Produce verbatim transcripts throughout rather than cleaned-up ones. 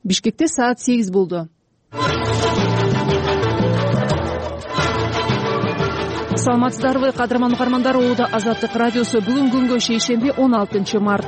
Бишкекте саат сегиз болду. Саламатсыздарбы, кадырман угармандар, Оодо Азаттык радиосу. Бүгүн күнгө шейшемби он алтынчы март.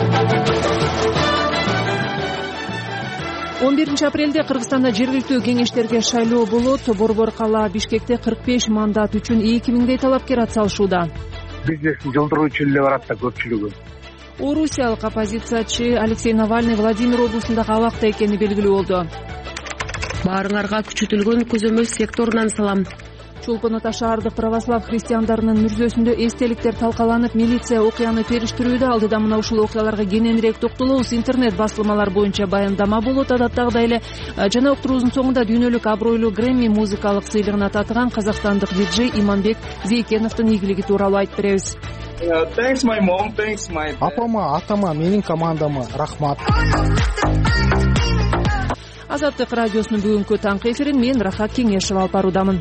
он биринчи апрелде Кыргызстанда жергиликтүү кеңештерге шайлоо болот. Борбор кала Бишкекте кырк беш мандат үчүн эки миңдей талапкер ат салышууда. Бизнесин жылдыруу үчүн эле барат да көпчүлүгү. Орусиялык оппозициячы Алексей Навальный Владимир облусундагы абакта экени белгилүү болду. Баарыңарга күчөтүлгөн көзөмөл секторунан салам. Чолпон Ата шаардык православ христиандарынын мүрзөсүндө эстеликтер талкаланып, милиция окуяны териштирүүдө. Алдыда мына ушул окуяларга кененирээк токтолобуз. Интернет басылмалар боюнча баяндама болот адаттагыдай эле. Жана уктуруубуздун соңунда дүйнөлүк абройлуу Грэмми музыкалык сыйлыгына татыган казакстандык диджей Иманбек Зейкеновдун ийгилиги тууралуу айтып беребиз. Апама, атама, менин командама рахмат. Азаттык радиосунун бүгүнкү таңкы эфирин мен Рахат Кеңешова алып баруудамын.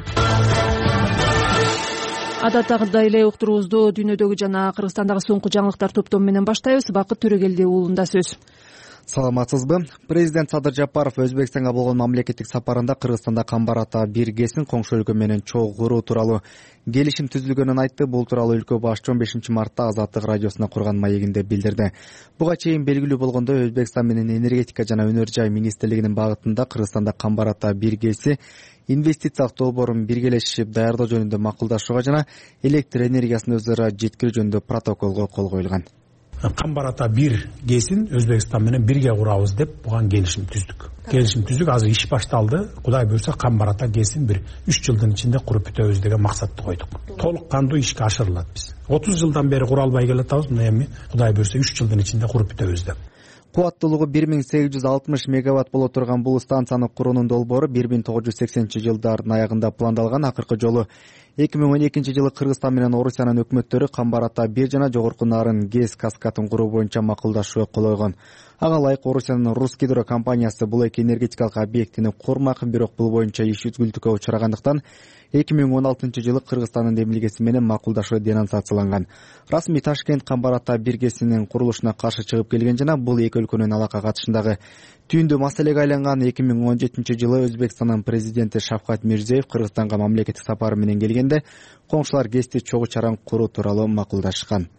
Адаттагыдай эле уктуруубузду дүйнөдөгү жана Кыргызстандагы соңку жаңылыктар топтому менен баштайбыз. Бакыт Төрөгелди уулунда сөз. Саламатсызбы? Президент Садыр Жапаров Өзбекстанга болгон мамлекеттик сапарында Кыргызстанда Камбар Ата бир ГЭСин коңшу өлкө менен чогуу куруу тууралуу келишим түзүлгөнүн айтты. Бул тууралуу өлкө башчы он бешинчи мартта Азаттык радиосуна курган маегинде билдирди. Буга чейин белгилүү болгондой, Өзбекстан менен энергетика жана өнөр жай министрлигинин багытында Кыргызстанда Камбар Ата бир ГЭСи инвестициялык долбоорун биргелешип даярдоо жөнүндө макулдашууга жана электр энергиясын өз ара жеткирүү жөнүндө протоколго кол коюлган. Камбар Ата бир ГЭСин Өзбекстан менен бирге курабыз деп буга келишим түздүк. Келишим түздүк, азыр иш башталды. Кудай буйрса Камбар Ата ГЭСин бир үч жылдын ичинде куруп бүтөбүз деген максатты койдук. Толук кандуу ишке ашырылат биз. отуз жылдан бери кура албай келатабыз, мына эми Кудай буйрса үч жылдын ичинде куруп бүтөбүз деп. Кубаттуулугу бир миң сегиз жүз алтымыш мегаватт боло турган бул станцияны куруунун долбоору бир миң тогуз жүз сексенинчи жылдардын аягында пландалган. Акыркы жолу эки миң он экинчи жылы Кыргызстан менен Орусиянын өкмөттөрү Камбар Ата бир жана жогорку нарын ГЭС каскадын куруу боюнча макулдашууга кол койгон. Ага ылайык Орусиянын Русгидро компаниясы бул эки энергетикалык объектини курмак, бирок бул боюнча иш үзгүлтүккө учурагандыктан эки миң он алтынчы жылы Кыргызстандын демилгеси менен макулдашуу денонсацияланган. Расмий Ташкент Камбар Ата бир ГЭСинин курулушуна каршы чыгып келген жана бул эки өлкөнүн алака катышындагы түйүндүү маселеге айланган. эки миң он жетинчи жылы Өзбекстандын президенти Шавкат Мирзиев Кыргызстанга мамлекеттик сапары менен келгенде коңшулар ГЭСти чогуу чаран куруу тууралуу макулдашкан.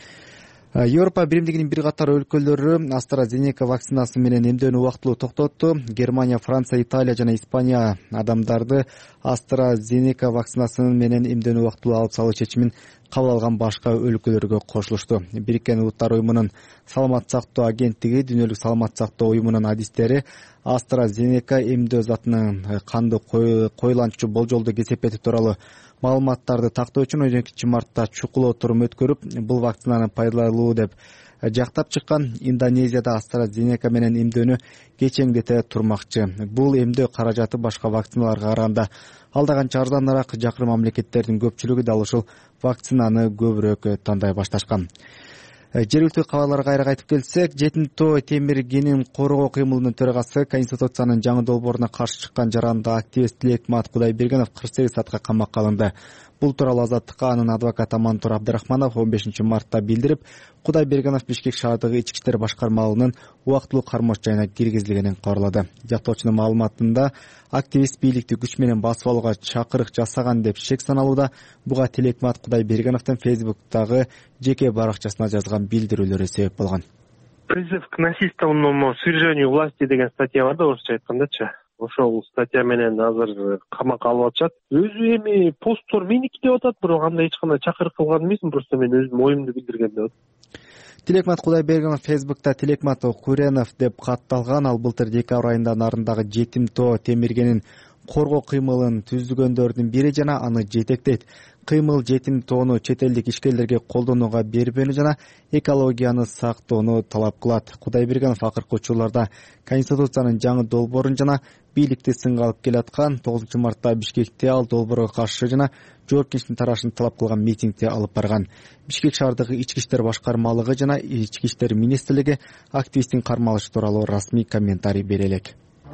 Европа биримдигинин бир катар өлкөлөрү AstraZeneca вакцинасы менен эмдөөнү убактылуу токтотту. Германия, Франция, Италия жана Испания адамдарды AstraZeneca вакцинасы менен эмдөөнү убактылуу алып салуу чечимин кабыл алган башка өлкөлөргө кошулушту. Бириккен Улуттар уюмунун саламат сактоо агенттиги, Дүйнөлүк саламат сактоо уюмунун адистери AstraZeneca эмдөө затынын канды койланчу болжолду кесепети тууралуу маалыматтарды тактоо үчүн он экинчи мартта чукул отурум өткөрүп, бул вакцинаны пайдалуу деп жактап чыккан. Индонезияда AstraZeneca менен эмдөөнү кечеңдете турмакчы. Бул эмдөө каражаты башка вакциналарга караганда алда канча арзаныраак. Жакын мамлекеттердин көпчүлүгү дал ушул вакцинаны көбүрөөк тандай башташкан. Жергиликтүү кабарларга кайра кайтып келсек, Жетимтоо Темиргенин коргоо кыймылынын төрагасы Конституциянын жаңы долбооруна каршы чыккан жаранда активист Тилекмат Кудайбергенов кырк сегиз саатка камакка алынды. Бул тууралуу Азаттыкка анын адвокаты Амантур Абдрахманов он бешинчи мартта билдирип, Кудайбергенов Бишкек шаардыгы ички иштер башкармалыгынын убактылуу кармош жайына киргизилгенин кабарлады. Жактоочунун маалыматында активист бийликти күч менен басып алууга чакырык жасаган деп шек саналууда. Буга Тилекмат Кудайбергеновдун Фейсбуктагы жеке баракчасына жазган билдирүүлөрү себеп болгон. Призыв к насильственному свержению власти деген статья бар да, орусча айткандачы. Ошол статья менен азыр камакка алып атышат. Өзү эми посттор меники деп атат, бирок андай эч кандай чакырык кылган эмесмин, просто мен өзүм оюмду билдирген деп атат. Тилекмат Кудайбергенов Фейсбукта Тилекмат Куренов деп катталган. Ал былтыр декабрь айында нарындагы Жетимтоо Темиргенин коргоо кыймылын түзгөндөрдүн бири жана аны жетектейт. Кыймыл Жетимтоону чет элдик ишкерлерге колдонууга бербөөнү жана экологияны сактоону талап кылат. Кудайбергенов акыркы учурларда Конституциянын жаңы долбоорун жана бийликти сынга алып келаткан. тогузунчу мартта Бишкекте ал долбоорго каршы жана жоопкерчиликтин тарашын талап кылган митингди алып барган. Бишкек шаардыгы ички иштер башкармалыгы жана ички иштер министрлиги активисттин кармалышы тууралуу расмий комментарий бере элек.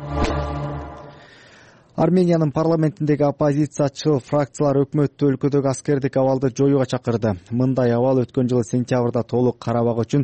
Армениянын парламентиндеги оппозициячыл фракциялар өкмөттү өлкөдөгү аскердик абалды жоюуга чакырды. Мындай абал өткөн жылы сентябрда толук карабак үчүн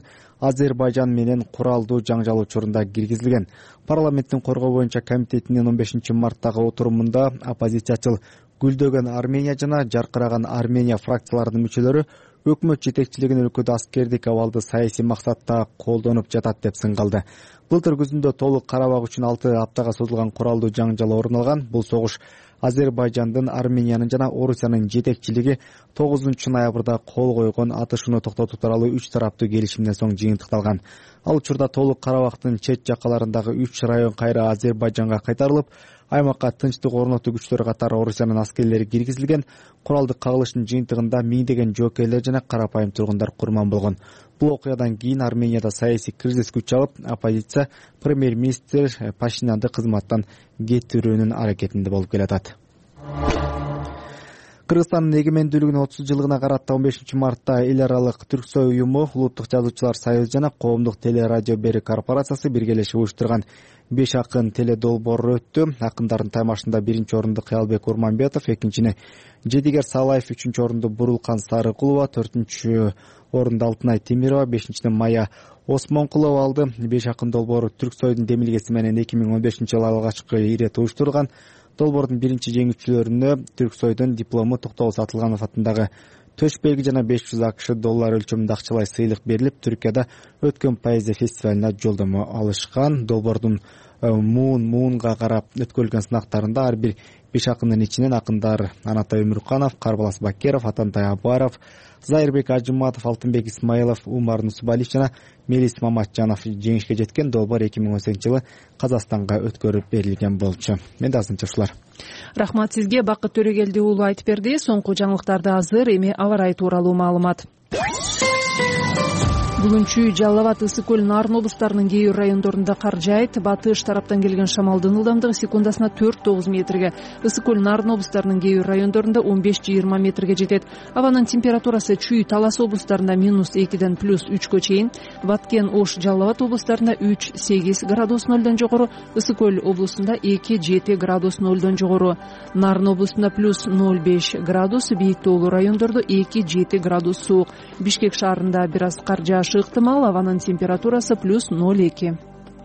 Азербайжан менен куралдуу жаңжал учурунда киргизилген. Парламенттин коргоо боюнча комитетинин он бешинчи марттагы отурумунда оппозициячыл Гүлдөгөн Армения жана Жаркыраган Армения фракцияларынын мүчөлөрү өкмөт жетекчилигин өлкөдө аскердик абалды саясий максатта колдонуп жатат деп сынгалды. Былтыр күзүндө толук Карабак үчүн алты аптага созулган куралдуу жаңжал орун алган. Бул согуш Азербайжандын, Армениянын жана Орусиянын жетекчилиги тогузунчу ноябрда кол койгон атышууну токтотуу тууралуу үч тараптуу келишимден соң жыйынтыкталган. Ал учурда толук Карабактын чет жакаларындагы үч район кайра Азербайжанга кайтарылып, аймакка тынчтык орнотуу күчтөрү катары Орусиянын аскерлери киргизилген. Куралдык кагылыштын жыйынтыгында миңдеген жоокейлер жана карапайым тургундар курман болгон. Бул окуядан кийин Арменияда саясий кризис күч алып, оппозиция премьер-министр Пашинянды кызматтан кетирүүнүн аракетинде болуп келатат. Кыргызстандын эгемендүүлүгүнүн отуз жылдыгына карата он бешинчи мартта эл аралык Түрксой уюму, Улуттук жазуучулар союзу жана Коомдук телерадио берүү корпорациясы биргелешип уюштурган беш акын теле долбоору өттү. Акындардын таймашында биринчи орунду Кыялбек Урманбетов, экинчини Жедигер Салаев, үчүнчү орунду Бурулкан Сарыкулова, төртүнчү орунду Алтынай Темирова, бешинчиден Майя Осмонкулова алды. Беш акын долбоору Түрксойдун демилгеси менен эки миң он бешинчи жылы алгачкы ирет уюштурулган. Долбоордун биринчи жеңүүчүлөрүнө Түрксойдун диплому Токтогул Сатылганов атындагы төш белги жана беш жүз акш доллар өлчөмүндө акчалай сыйлык берилип, Түркияда өткөн поэзия фестивалына жолдомо алышкан. Долбоордун муун муунга карап өткөрүлгөн сынактарында ар бир беш акындын ичинен акындар Анатай Өмүрканов, Карбалас Бакеров, Атантай Абаров, Зайырбек Ажыматов, Алтынбек Исмаилов, Умар Нусубалиев жана Мелис Маматжанов жеңишке жеткен. Долбоор эки миң он сегизинчи жылы Казакстанга өткөрүп берилген болчу. Менде азырынча ушулар. Рахмат сизге. Бакыт Төрөгелди уулу айтып берди. Соңку жаңылыктарды азыр, эми аба ырайы тууралуу маалымат. Бүгүнчү Жалал Абад, Ысык көл, Нарын облустарынын кээ бир райондорунда кар жаайт. Батыш тараптан келген шамалдын ылдамдыгы секундасына төрт тогуз метрге, Ысык көл, Нарын облустарынын кээ бир райондорунда он беш жыйырма метрге жетет. Абанын температурасы Чүй, Талас облустарында минус экиден плюс үчкө чейин, Баткен, Ош, Жалал Абад облустарында үч сегиз градус нөлдөн жогору, Ысык көл облусунда эки жети градус нөлдөн жогору, Нарын облусунда плюс ноль беш градус, бийик тоолуу райондордо эки жети градус суук. Бишкек шаарында бир аз кар жаашы ыктымал, абанын температурасы плюс ноль эки.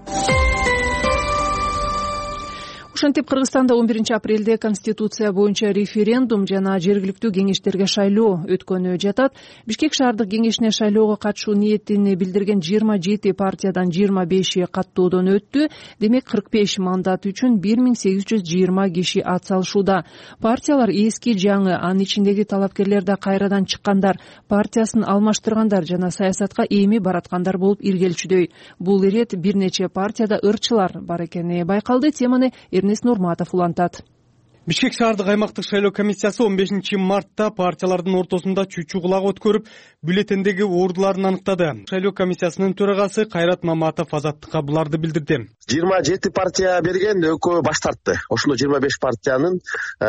Ошентип, Кыргызстанда он биринчи апрелде Конституция боюнча референдум жана жергиликтүү кеңештерге шайлоо өткөнү жатат. Бишкек шаардык кеңешине шайлоого катышуу ниетин билдирген жыйырма жети партиядан жыйырма беши каттоодон өттү. Демек, кырк беш мандат үчүн бир миң сегиз жүз жыйырма киши ат салышууда. Партиялар эски жаңы, анын ичиндеги талапкерлер да кайрадан чыккандар, партиясын алмаштыргандар жана саясатка эми бараткандар болуп иргелчүдөй. Бул ирет бир нече партияда ырчылар бар экени байкалды. Теманы Эрнест Нурматов улантат. Бишкек шаардык аймактык шайлоо комиссиясы он бешинчи мартта партиялардын ортосунда чүчү кулак өткөрүп, бюллетендеги ордуларын аныктады. Шайлоо комиссиясынын төрагасы Кайрат Маматов Азаттыкка буларды билдирди. жыйырма жети партия берген, экөө баш тартты. Ошондо жыйырма беш партиянын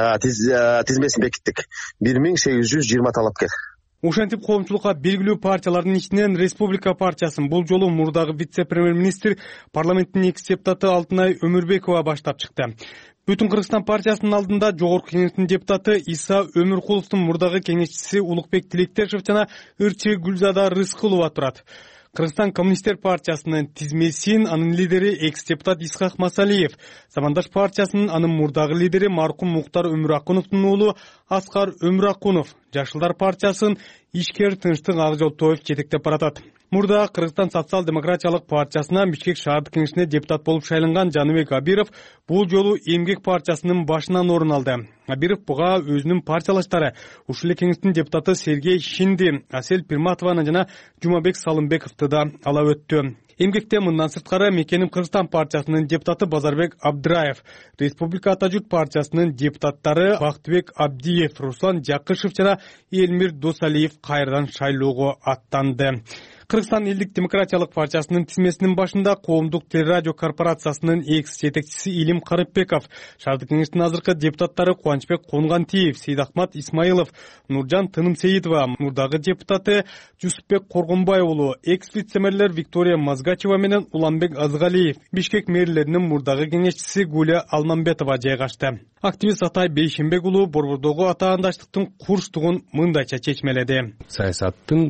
тизмесин бекиттик. бир миң сегиз жүз жыйырма талапкер. Ошентип, коомчулукка белгилүү партиялардын ичинен Республика партиясын бул жолу мурдагы вице-премьер-министр, парламенттин экс депутаты Алтынай Өмүрбекова баштап чыкты. Бүтүн Кыргызстан партиясынын алдында Жогорку кеңештин депутаты Иса Өмүркуловдун мурдагы кеңешчиси Улукбек Тилектешев жана Ырчы Гүлзада Рыскулова турат. Кыргызстан коммунисттер партиясынын тизмесин анын лидери экс-депутат Исхак Масалиев, Замандаш партиясынын анын мурдагы лидери маркум Муктар Өмүракуновдун уулу Аскар Өмүракунов, Жашылдар партиясын ишкер Тынчтык Акжолтоев жетектеп баратат. Мурда Кыргызстан социал-демократиялык партиясына Бишкек шаардык кеңешине депутат болуп шайланган Жаныбек Абиров бул жолу Эмгек партиясынын башынан орун алды. Абиров буга өзүнүн партиялаштары, ушул эле кеңештин депутаты Сергей Шинди, Асель Пирматованы жана Жумабек Салымбековду да ала өттү. Эмгекте мындан сырткары Мекеним Кыргызстан партиясынын депутаты Базарбек Абдыраев, Республика Ата журт партиясынын депутаттары Бактыбек Абдиев, Руслан Жакышев жана Элмир Досалиев кайрадан шайлоого аттанды. Кыргызстан элдик демократиялык партиясынын тизмесинин башында Коомдук телерадио корпорациясынын экс жетекчиси Илим Карыпбеков, шаардык кеңештин азыркы депутаттары Кубанычбек Конгантиев, Сейдахмат Исмаилов, Нуржан Тынымсеитова, мурдагы депутаты Жусупбек Коргонбай уулу, экс вице-мэрлер Виктория Мазгачева менен Уланбек Азгалиев, Бишкек мэрлеринин мурдагы кеңешчиси Гуля Алмамбетова жайгашты. Активист Атай Бейшембек уулу Борбордогу атаандаштыктын курчтугун мындайча чечмеледи. Саясаттын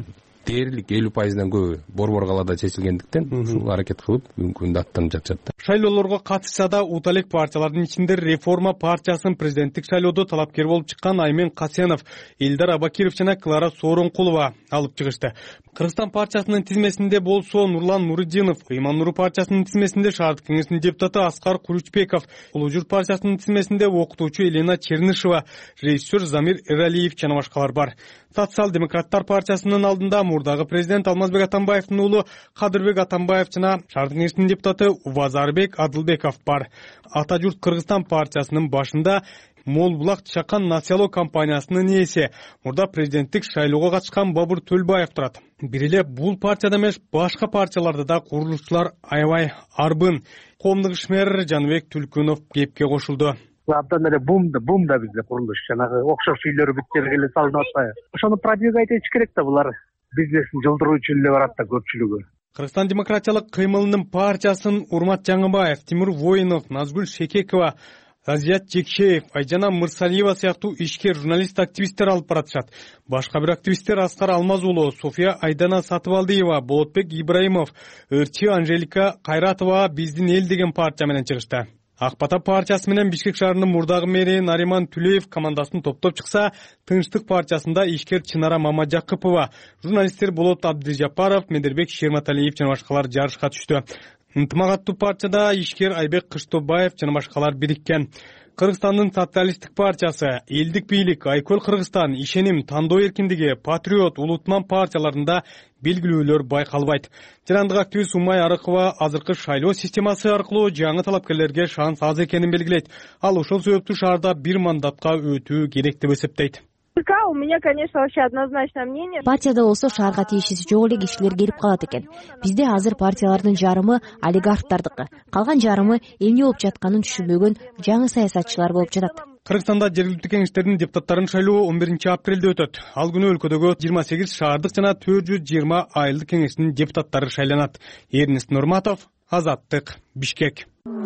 дээрлик элүү пайыздан көбү борбор калаада чечилгендиктен ушул аракет кылып бүгүнкү күндө аттанып жатышат да. Шайлоолорго катышса да ута элек партиялардын ичинде Реформа партиясын президенттик шайлоодо талапкер болуп чыккан Аймен Касенов, Элдар Абакиров жана Клара Сооронкулова алып чыгышты. Кыргызстан партиясынын тизмесинде болсо Нурлан Нуриддинов, Ыйман Нуру партиясынын тизмесинде шаардык кеңештин депутаты Аскар Куручбеков, Улуу Журт партиясынын тизмесинде окутуучу Елена Чернышева, режиссер Замир Эралиев жана башкалар бар. Социал-демократтар партиясынын алдында мурдагы президент Алмазбек Атамбаевдин уулу Кадырбек Атамбаев жана шаардык кеңештин депутаты Убазарбек Адылбеков бар. Ата журт Кыргызстан партиясынын башында Мол Булак Чакан Насиялоо компаниясынын ээси, мурда президенттик шайлоого катышкан Бабур Төлбаев турат. Бир эле бул партияда эмес, башка партияларда да курулушчулар аябай арбын. Коомдук ишмер Жаныбек Түлкүнов кепке кошулду. Абдан эле бумда бумда бизде курулуш жанагы окшош үйлөр бүттөр эле салынып атпайбы. Ошону продвигать этиш керек да, булар бизнесин жылдыруучу эле барат да көпчүлүгү. Кыргызстан демократиялык кыймылынын партиясын Урмат Жаңыбаев, Тимур Воинов, Назгүл Шекекова, Азият Жекшеев, Айжана Мырсалиева сыяктуу ишкер журналист-активисттер алып баратышат. Башка бир активисттер Аскар Алмаз уулу, София Айдана Сатыбалдиева, Болотбек Ибраимов, Ырчы Анжелика Кайратова биздин эл деген партия менен чыгышты. Ак Бата партиясы менен Бишкек шаарынын мурдагы мэри Нариман Түлеев командасын топтоп чыкса, Тынчтык партиясында ишкер Чынара Мамажакыпова, журналисттер Болот Абдыжапаров, Медербек Шерматалиев жана башкалар жарышка түштү. Ынтымагаттуу партияда ишкер Айбек Кыштообаев жана башкалар бириккен. Кыргызстандын социалисттик партиясы, Элдик бийлик, Айкөл Кыргызстан, Ишеним, Тандоо эркиндиги, Патриот, Улутман партияларында белгилүүлөр байкалбайт. Жарандык активист Умай Арыкова азыркы шайлоо системасы аркылуу жаңы талапкерлерге шанс аз экенин белгилейт. Ал ошол себептүү шаарда бир мандатка өтүү керек деп эсептейт. У меня, конечно, вообще однозначное мнение. Партияда болсо шаарга тиешеси жок эле кишилер келип калат экен. Бизде азыр партиялардын жарымы олигархтардыкы, калган жарымы эмне болуп жатканын түшүнбөгөн жаңы саясатчылар болуп жатат. Кыргызстанда жергиликтүү кеңештердин депутаттарын шайлоо он биринчи апрелде өтөт. Ал күнү өлкөдөгү жыйырма сегиз шаардык жана төрт жүз жыйырма айылдык кеңештин депутаттары шайланат. Эрнест Нурматов, Азаттык, Бишкек.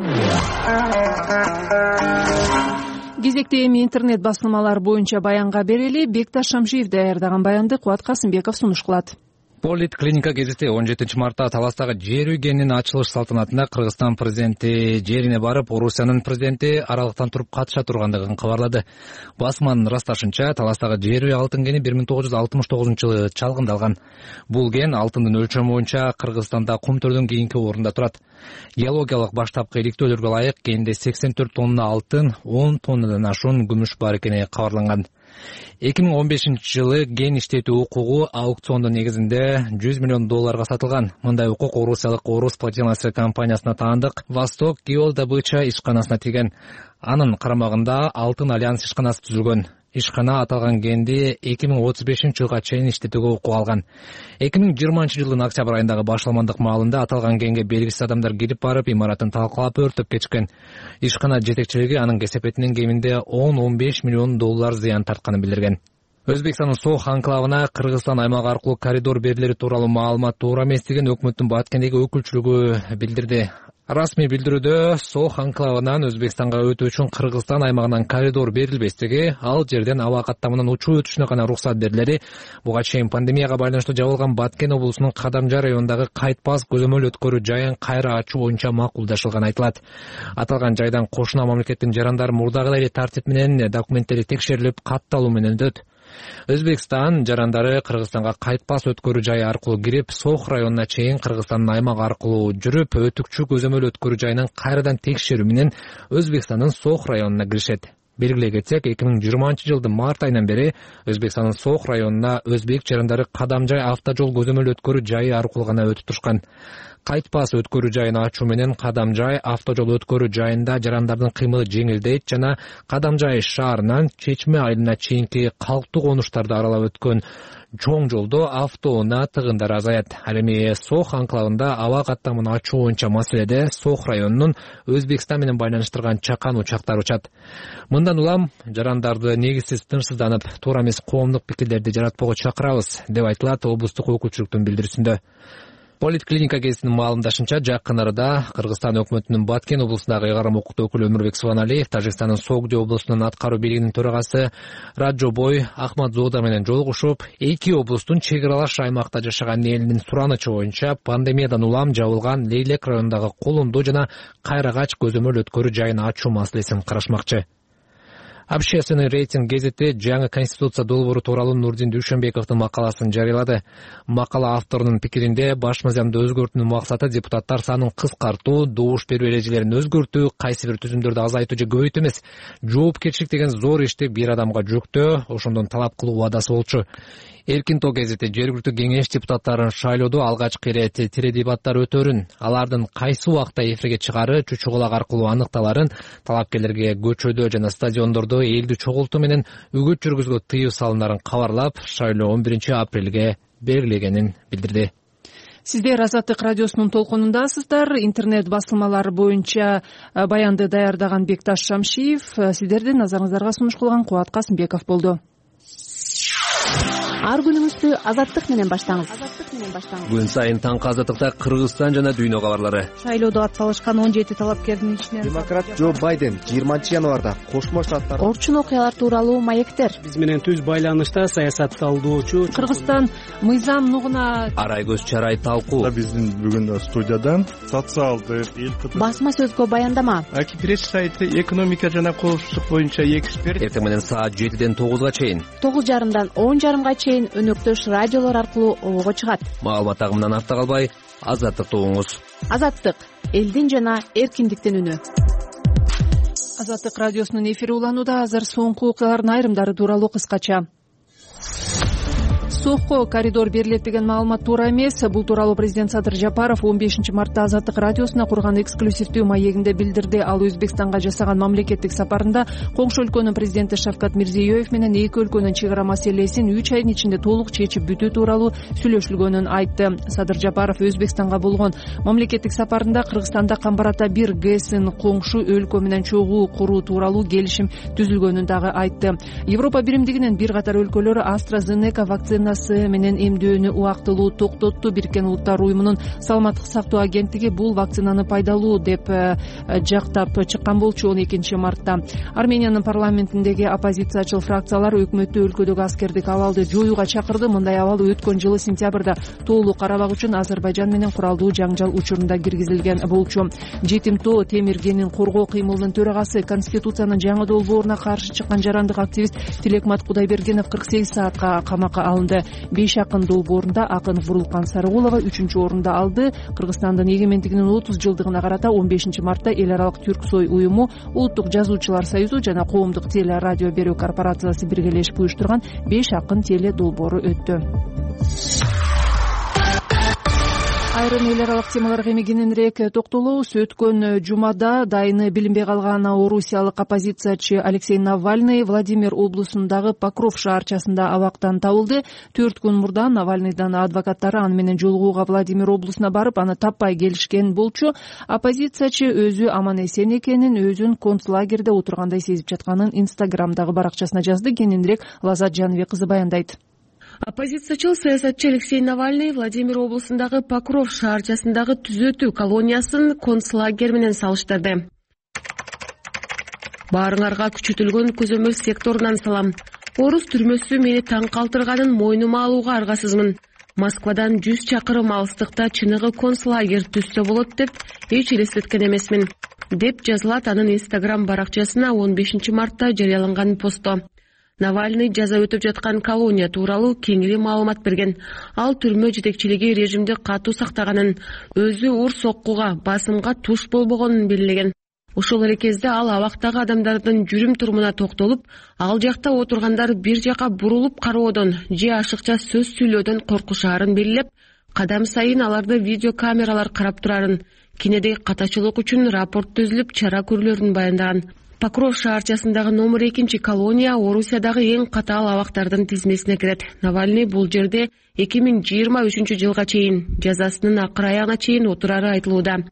Кезекте эми интернет басылмалар боюнча баянга берели. Бекташ Шамшиев даярдаган баянды Кубат Касымбеков сунуш кылат. Политклиника гезити он жетинчи мартта Таластагы жер үйгенин ачылыш салтанатында Кыргызстан президенти жерине барып, Орусиянын президенти аралыктан туруп катыша тургандыгын кабарлады. Басманын ырасташынча, Таластагы жер үй алтын кени бир миң тогуз жүз алтымыш тогузунчу жылы чалгындалган. Бул кен алтындын өлчөмү боюнча Кыргызстанда кум төрдөн кийинки орунда турат. Геологиялык баштапкы иликтөөлөргө ылайык кенде сексен төрт тонна алтын, он тоннадан ашуун күмүш бар экени кабарланган. эки миң он бешинчи жылы ген иштетүү укугу аукциондун негизинде жүз миллион долларга сатылган. Мындай укук орусиялык Орус платинасы компаниясына таандык Восток Геолдобыча ишканасына тийген. Анын карамагында Алтын альянс ишканасы түзүлгөн. Ишкана аталган генди эки миң отуз бешинчи жылга чейин иштетүүгө укук алган. эки миң жыйырманчы жылдын октябрь айындагы башаламандык маалында аталган генге белгисиз адамдар кирип барып, имаратын талкалап өртөп кетишкен. Ишкана жетекчилиги анын кесепетинин кеминде он он беш миллион доллар зыян тартканын билдирген. Өзбекстандын Сох анклавына Кыргызстан аймагы аркылуу коридор берилери тууралуу маалымат туура эмес деген өкмөттүн Баткендеги өкүлчүлүгү билдирди. Расмий билдирүүдө Сох анклавынан Өзбекстанга өтүү үчүн Кыргызстан аймагынан коридор берилбестиги, ал жерден аба каттамынан учуу өтүшүнө гана уруксат берилери, буга чейин пандемияга байланыштуу жабылган Баткен облусунун Кадамжа районундагы Кайтпас көзөмөл өткөрүү жайын кайра ачуу боюнча макулдашылган айтылат. Аталган жайдан кошуна мамлекеттин жарандары мурдагыдай эле тартип менен документтери текшерилип, катталуу менен өтөт. Өзбекстан жарандары Кыргызстанга Кайтпас өткөрүү жайы аркылуу кирип, Сох районуна чейин Кыргызстандын аймагы аркылуу жүрүп, өтүкчү көзөмөл өткөрүү жайынын кайрадан текшерүү менен Өзбекстандын Сох районуна киришет. Белгилей кетсек, эки миң жыйырманчы жылдын март айынан бери Өзбекстандын Сох районуна өзбек жарандары Кадамжай автожол көзөмөл өткөрүү жайы аркылуу гана өтүп турушкан. Кайтпас өткөрүү жайын ачуу менен Кадамжай автожол өткөрүү жайында жарандардын кыймылы жеңилдейт жана Кадамжай шаарынан Чечме айылына чейинки калктуу конуштарды аралап өткөн чоң жолдо автоунаа тыгындар азаят. Ал эми Сох анклавында аба каттамын ачуу боюнча маселеде Сох районунун Өзбекстан менен байланыштырган чакан учактар учат. Мындан улам жарандарды негизсиз тынчсызданып, туура эмес коомдук пикирлерди жаратпоого чакырабыз, деп айтылат облустук өкүлчүлүктүн билдирүүсүндө. Политклиника гезитинин маалымдашынча, жакын арада Кыргызстан өкмөтүнүн Баткен облусундагы ыйгарым укуктуу өкүлү Өмүрбек Субаналиев Тажикстандын Согди облусунун аткаруу бийлигинин төрагасы Раджобой Ахмадзода менен жолугушуп, эки облустун чек аралаш аймакта жашаган элинин суранычы боюнча пандемиядан улам жабылган Лейлек районундагы Колундо жана Кайрагач көзөмөл өткөрүү жайын ачуу маселесин карашмакчы. Общественный рейтинг гезити жаңы конституция долбоору тууралуу Нурдин Дүйшөнбековдун макаласын жарыялады. Макала авторунун пикиринде баш мыйзамды өзгөртүүнүн максаты депутаттар санын кыскартуу, добуш берүү эрежелерин өзгөртүү, кайсы бир түзүмдөрдү азайтуу же көбөйтүү эмес, жоопкерчилик деген зор ишти бир адамга жүктөө, ошондон талап кылуу убадасы болчу. Эркин Тоо гезити жергиликтүү кеңеш депутаттарын шайлоодо алгачкы ирет тире дебаттар өтөрүн, алардын кайсы убакта эфирге чыгары чүчүгулак аркылуу аныкталарын, талапкерлерге көчөдө жана стадиондордо элди чогултуу менен үгүт жүргүзүүгө тыюу салынарын кабарлап, шайлоо он биринчи апрелге белгилегенин билдирди. Сиздер Азаттык радиосунун толкунундасыздар. Интернет басылмалары боюнча баянды даярдаган Бекташ Шамшиев, сиздердин назарыңыздарга сунуш кылган Кубат Касымбеков болду. Ар күнүңүздү Азаттык менен баштаңыз. Күн сайын таңкы Азаттыкта Кыргызстан жана дүйнө кабарлары. Шайлоодо ат салышкан он жети талапкердин ичинен демократ Джо Байден жыйырманчы январда Кошмо Штаттар орчун окуялар тууралуу маектер. Биз менен түз байланышта саясат талдоочу Кыргызстан мыйзам нугуна арай көз чарай талкуу. Биздин бүгүн студиядан социалдык эл басма сөзгө баяндама. Аки пресс сайты экономика жана коопсуздук боюнча эксперт. Эртең менен саат жетиден тогузга чейин, тогуз жарымдан он жарымга чейин өнөктөш радиолор аркылуу обого чыгат. Маалымат агымынан артта калбай, Азаттыкты угуңуз. Азаттык — элдин жана эркиндиктин үнү. Азаттык радиосунун эфири уланууда. Азыр соңку окуялардын айрымдары тууралуу кыскача. Сохко коридор берилет деген маалымат туура эмес. Бул тууралуу президент Садыр Жапаров он бешинчи мартта Азаттык радиосуна курган эксклюзивдүү маегинде билдирди. Ал Өзбекстанга жасаган мамлекеттик сапарында коңшу өлкөнүн президенти Шавкат Мирзиёев менен эки өлкөнүн чек ара маселесин үч айдын ичинде толук чечип бүтүү тууралуу сүйлөшүлгөнүн айтты. Садыр Жапаров Өзбекстанга болгон мамлекеттик сапарында Кыргызстанда Камбарата бир ГЭСин коңшу өлкө менен чогуу куруу тууралуу келишим түзүлгөнүн дагы айтты. Европа биримдигинин бир катар өлкөлөрү AstraZeneca вакцина менен эмдөөнү убактылуу токтотту. Бириккен Улуттар уюмунун саламаттык сактоо агенттиги бул вакцинаны пайдалуу деп жактап чыккан болчу он экинчи мартта. Армениянын парламентиндеги оппозициячыл фракциялар өкмөттү өлкөдөгү аскердик абалды жоюуга чакырды. Мындай абал өткөн жылы сентябрда тоолуу Карабак үчүн Азербайжан менен куралдуу жаңжал учурунда киргизилген болчу. Жетим Тоо Темиргенин коргоо кыймылынын төрагасы, Конституциянын жаңы долбооруна каршы чыккан жарандык активист Тилекмат Кудайбергенов кырк сегиз саатка камакка алынды. Беш акын долбоорунда акын Бурулкан Сарыгулова үчүнчү орунду алды. Кыргызстандын эгемендигинин отуз жылдыгына карата он бешинчи мартта эл аралык Түрксой уюму, Улуттук жазуучулар союзу жана коомдук теле радио берүү корпорациясы биргелешип уюштурган беш акын теле долбоору өттү. Айрым эл аралык темаларга эми кененирээк токтолобуз. Өткөн жумада дайыны билинбей калган орусиялык оппозициячы Алексей Навальный Владимир облусундагы Покров шаарчасында абактан табылды. Төрт күн мурда Навальныйдын адвокаттары аны менен жолугууга Владимир облусуна барып, аны таппай келишкен болчу. Оппозициячы өзү аман эсен экенин, өзүн концлагерде отургандай сезип жатканын Инстаграмдагы баракчасына жазды. Кененирээк Лазат Жаныбек кызы баяндайт. Оппозициячыл саясатчы Алексей Навальный Владимир облусундагы Покров шаарчасындагы түзөтүү колониясын концлагер менен салыштырды. Баарыңарга күчөтүлгөн көзөмөл секторунан салам. Орус түрмөсү мени таң калтырганын мойнума алууга аргасызмын. Москвадан жүз чакырым алыстыкта чыныгы концлагер түзсө болот деп эч элестеткен эмесмин, деп жазылат анын Инстаграм баракчасына он бешинчи мартта жарыяланган постто. Навальный жаза өтүп жаткан колония тууралуу кеңири маалымат берген. Ал түрмө жетекчилиги режимди катуу сактаганын, өзү ур соккуга, басымга туш болбогонун белгилеген. Ушул эле кезде ал абактагы адамдардын жүрүм турумуна токтолуп, ал жакта отургандар бир жака бурулуп кароодон же ашыкча сөз сүйлөөдөн коркушаарын белгилеп, кадам сайын аларды видеокамералар карап турарын, кенеде катачылык үчүн рапорт түзүлүп, чара көрүлөрүн баяндаган. Покров шаарчасындагы номер экинчи колония Орусиядагы эң катаал абактардын тизмесине кирет. Навальный бул жерде эки миң жыйырма үчүнчү жылга чейин, жазасынын акыр аягына чейин отурары айтылууда.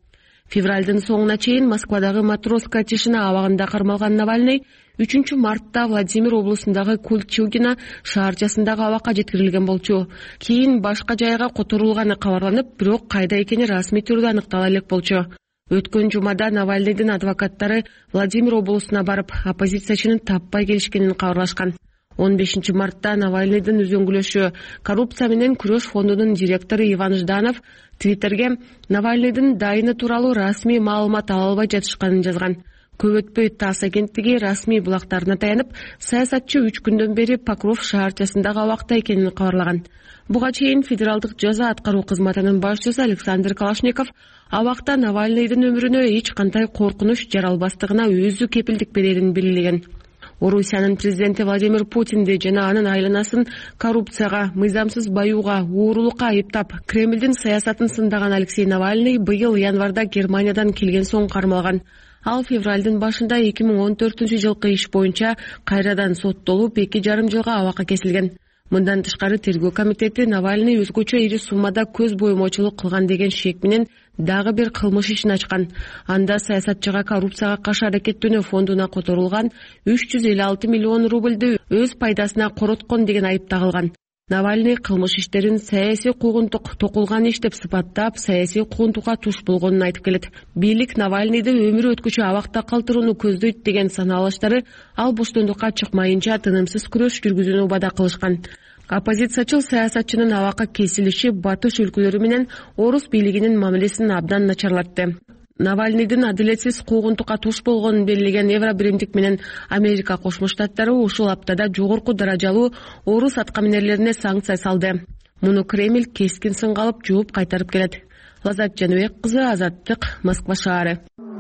Февралдын соңуна чейин Москвадагы Матроска тишина абагында кармалган Навальный үчүнчү мартта Владимир облусундагы Кульчугино шаарчасындагы абакка жеткирилген болчу. Кийин башка жайга которулганы кабарланып, бирок кайда экени расмий түрдө аныктала элек болчу. Өткөн жумада Навальныйдын адвокаттары Владимир облусуна барып, оппозициячынын таппай келишкенин кабарлашкан. он бешинчи мартта Навальныйдын үзөңгүлөшү коррупция менен күрөш фондунун директору Иван Жданов Твиттерге Навальныйдын дайыны тууралуу расмий маалымат ала албай жатышканын жазган. Көп өтпөй ТАСС агенттиги расмий булактарына таянып, саясатчы үч күндөн бери Покров шаарчасындагы абакта экенин кабарлаган. Буга чейин федералдык жаза аткаруу кызматынын башчысы Александр Калашников абакта Навальныйдын өмүрүнө эч кандай коркунуч жаралбастыгына өзү кепилдик берерин белгилеген. Орусиянын президенти Владимир Путинди жана анын айланасын коррупцияга, мыйзамсыз баюуга, уурулукка айыптап, Кремлдин саясатын сындаган Алексей Навальный быйыл январда Германиядан келген соң кармалган. Ал февралдын башында эки миң он төртүнчү жылкы иш боюнча кайрадан соттолуп эки жарым жылга абакка кесилген. Мындан тышкары тергөө комитети Навальный өзгөчө ири суммада көз боюмочулук кылган деген шек менен дагы бир кылмыш ишин ачкан. Анда саясатчыга коррупцияга каршы аракеттөнүү фондуна которулган үч жүз элүү алты миллион рубльду өз пайдасына короткон деген айып тагылган. Навальный кылмыш иштерин саясий куугунтук токулган иш деп сыпаттап, саясий куугунтукка туш болгонун айтып келет. Бийлик Навальныйды өмүрү өткүчө абакта калтырууну көздөйт деген санаалыштары ал боштондукка чыкмайынча тынымсыз күрөш жүргүзүүнү убада кылышкан. Оппозициячыл саясатчынын абакка кесилиши батыш өлкөлөрү менен орус бийлигинин мамилесин абдан начарлатты. Навальныйдын адилетсиз куугунтукка туш болгонун белгилеген Евробиримдик менен Америка Кошмо Штаттары ушул аптада жогорку даражалуу орус аткаминерлерине санкция салды. Муну Кремль кескин сынга алып жооп кайтарып келет. Лазат Жаныбек кызы, Азаттык, Москва шаары.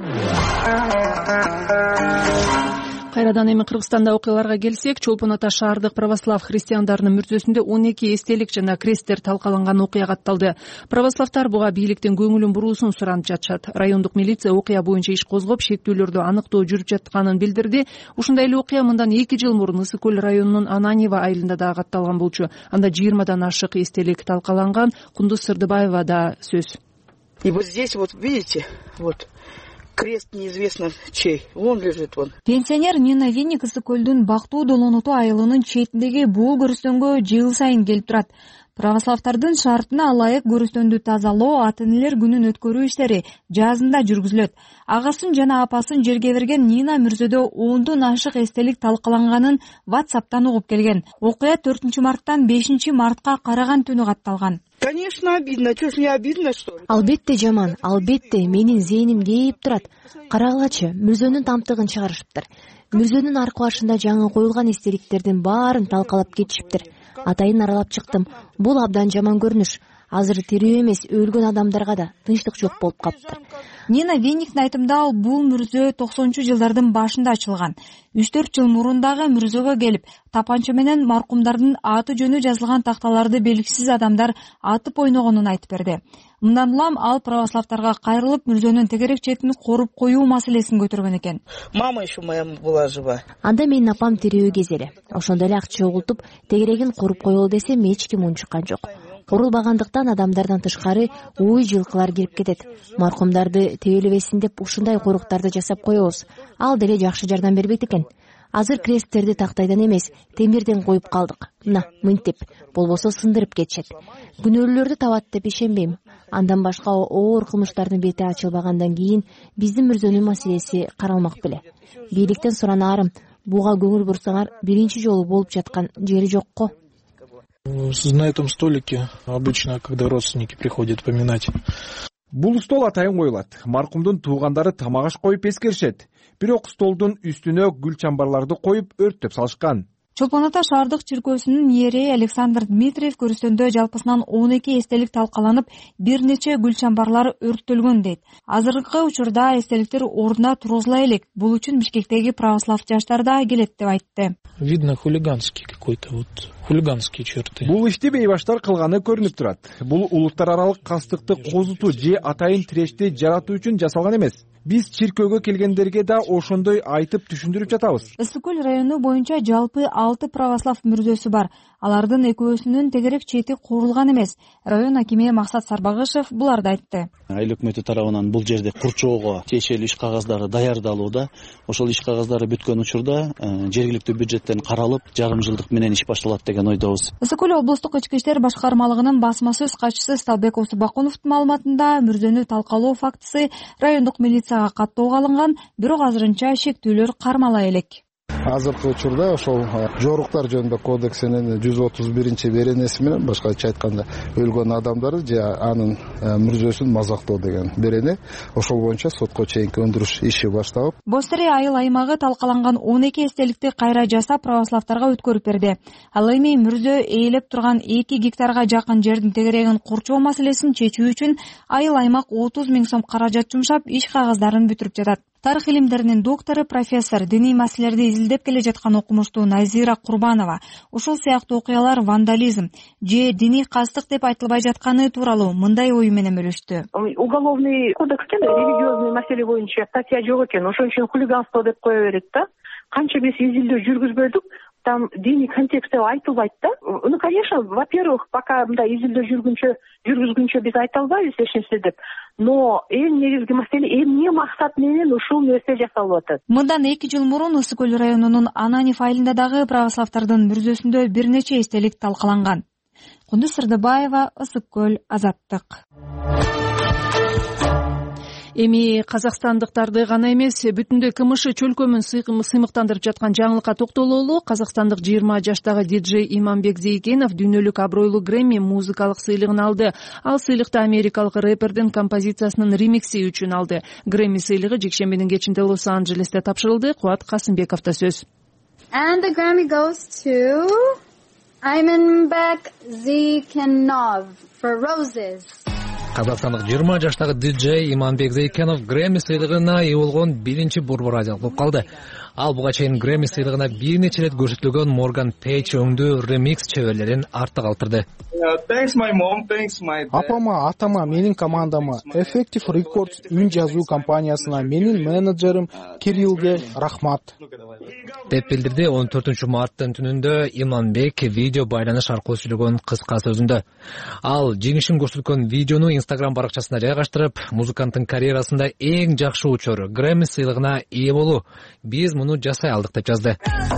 Кайрадан эми Кыргызстанда окуяларга келсек, Чолпон Ата шаардык православ христиандарынын мүрзөсүндө он эки эстелик жана кресттер талкаланган окуя катталды. Православтар буга бийликтен көңүлүн буруусун суранып жатышат. Райондук милиция окуя боюнча иш козгоп, шектүүлөрдү аныктоо жүрүп жатканын билдирди. Ушундай эле окуя мындан эки жыл мурун Ысык көл районунун Ананьево айылында да катталган болчу. Анда жыйырмадан ашык эстелик талкаланган. Кундуз Сырдыбаева да сөз. И вот здесь вот видите, вот крест неизвестно чей, он лежит вон. Пенсионер Нина Винник Ысык көлдүн Бактуу Долоноту айылынын четиндеги бул көрүстөнгө жыл сайын келип турат. Православтардын шартына ылайык көрүстөндү тазалоо, ата-энелер күнүн өткөрүү иштери жазында жүргүзүлөт. Агасын жана апасын жерге берген Нина мүрзөдө ондон ашык эстелик талкаланганын WhatsApp'тан угуп келген. Окуя төртүнчү марттан бешинчи мартка караган түнү катталган. Конечно, обидно. Чё ж не обидно, что ли? Албетте жаман, албетте менин зээним кейип турат. Карагылачы, мүрзөнүн тамтыгын чыгарышыптыр. Мүрзөнүн аркы башында жаңы коюлган эстеликтердин баарын талкалап кетишиптир. Атайын аралап чыктым. Бул абдан жаман көрүнүш. Азыр тирүү эмес, өлгөн адамдарга да тынчтык жок болуп калыптыр. Нина Винниктин айтымында бул мүрзө токсонунчу жылдардын башында ачылган. үч төрт жыл мурун дагы мүрзөгө келип, тапанча менен маркумдардын аты жөнү жазылган такталарды белгисиз адамдар атып ойногонун айтып берди. Мындан улам ал православтарга кайрылып, мүрзөнүн тегерек четин коруп коюу маселесин көтөргөн экен. Мама еще моя была жива. Анда менин апам тирүү кезели. Ошондо эле акча чогултуп, тегерегин коруп коелу десем эч ким унчуккан жок. Корулбагандыктан адамдардан тышкары ой жылкылар кирип кетет. Маркумдарды тебелебесин деп ушундай коруктарды жасап коебуз. Ал деле жакшы жардам бербейт экен. Азыр кресттерди тактайдан эмес, темирден коюп калдык. Мына, мынтип, болбосо сындырып кетишет. Күнөөлүүлөрдү табат деп ишенбейм. Андан башка оор кылмыштардын бети ачылбагандан кийин биздин мүрзөнүн маселеси каралмак беле. Бийликтен суранаарым, буга көңүл бурсаңар, биринчи жолу болуп жаткан жери жокко. На этом столике обычно, когда родственники приходят поминать. Бул стол атайын коюлат. Маркумдун туугандары тамак аш коюп эскеришет. Бирок столдун үстүнө гүл чамбарларды коюп өрттөп салышкан. Чолпон Ата шаардык чиркөөсүнүн иереи Александр Дмитриев көрүстөндө жалпысынан он эки эстелик талкаланып, бир нече гүл чамбарлар өрттөлгөн дейт. Азыркы учурда эстеликтер ордуна тургузула элек. Бул үчүн Бишкектеги православ жаштар да келет деп айтты. Видно хулиганский какой-то, вот хулиганские черты. Бул ишти бейбаштар кылганы көрүнүп турат. Бул улуттар аралык кастыкты козутуу же атайын тирешти жаратуу үчүн жасалган эмес. Биз чиркөөгө келгендерге да ошондой айтып түшүндүрүп жатабыз. Ысык көл району боюнча жалпы алты православ мүрзөсү бар. Алардын экөөсүнүн тегерек чети курулган эмес. Район акими Максат Сарбагышев буларды айтты. Айыл өкмөтү тарабынан бул жерде курчоого тиешелүү иш кагаздары даярдалууда. Ошол иш кагаздары бүткөн учурда жергиликтүү бюджеттен каралып, жарым жылдык менен иш башталат деген ойдобуз. Ысык көл облустук ички иштер башкармалыгынын басма сөз катчысы Сталбек Осубакуновдун маалыматында мүрзөнү талкалоо фактысы райондук милицияга каттоого алынган, бирок азырынча шектүүлөр кармала элек. Азыркы учурда ошол жоруктар жөнүндө кодексинин жүз отуз биринчи беренеси менен, башкача айтканда, өлгөн адамдарды же анын мүрзөсүн мазактоо деген берене, ошол боюнча сотко чейинки өндүрүш иши башталып. Бостере айыл аймагы талкаланган он эки эстеликти кайра жасап православтарга өткөрүп берди. Ал эми мүрзө ээлеп турган эки гектарга жакын жердин тегерегин курчоо маселесин чечүү үчүн айыл аймак отуз миң сом каражат жумшап, иш кагаздарын бүтүрүп жатат. Тарых илимдеринин доктору, профессор, диний маселелерди изилдеп келе жаткан окумуштуу Назира Курбанова ушул сыяктуу окуялар вандализм же диний кастык деп айтылбай жатканы тууралуу мындай ою менен бөлүштү. Уголовный кодексте религиозный маселе боюнча статья жок экен, ошон үчүн хулиганство деп кое берет да. Канча биз изилдөө жүргүзбөдүк, там диний контекстте айтылбайт да. Ну, конечно, во-первых, пока мындай изилдөө жүргүнчө жүргүзгүнчө биз айта албайбыз эч нерсе деп. Но эң негизги маселе эмне максат менен ушул нерсе жасалып атат. Мындан эки жыл мурун Ысык көл районунун Ананев айылында дагы православтардын мүрзөсүндө бир нече эстелик талкаланган. Кундуз Сырдыбаева, Ысык көл, Азаттык. Эми казакстандыктарды гана эмес, бүтүндөй КМШ чөлкөмүн сыймыктандырып жаткан жаңылыкка токтололу. Казакстандык жыйырма жаштагы диджей Иманбек Зейкенов дүйнөлүк абройлуу Грэмми музыкалык сыйлыгын алды. Ал сыйлыкты америкалык рэпердин композициясынын ремикси үчүн алды. Грэмми сыйлыгы жекшембинин кечинде Лос-Анджелесте тапшырылды. Кубат Касымбековдо сөз. And the Grammy goes to Иманбек Зейкенов for Roses. Казакстандык жыйырма жаштагы диджей Иманбек Зейкенов Грэмми сыйлыгына ээ болгон биринчи борбор азиялык болуп калды. Ал буга чейин Грэмми сыйлыгына бир нече рет көрсөтүлгөн Морган Пейдж өңдүү ремикс чеберлерин артта калтырды. Апама, атама, менин командама, Effective Records үн жазуу компаниясына, менин менеджерим Кириллге рахмат деп билдирди он төртүнчү марттын түнүндө Иманбек видео байланыш аркылуу сүйлөгөн кыска сөзүндө. Ал жеңишин көрсөткөн видеону Instagram баракчасына жайгаштырып, музыканттын карьерасында эң жакшы учур Грэмми сыйлыгына ээ болуу. Биз муну жасай алдык деп жазды.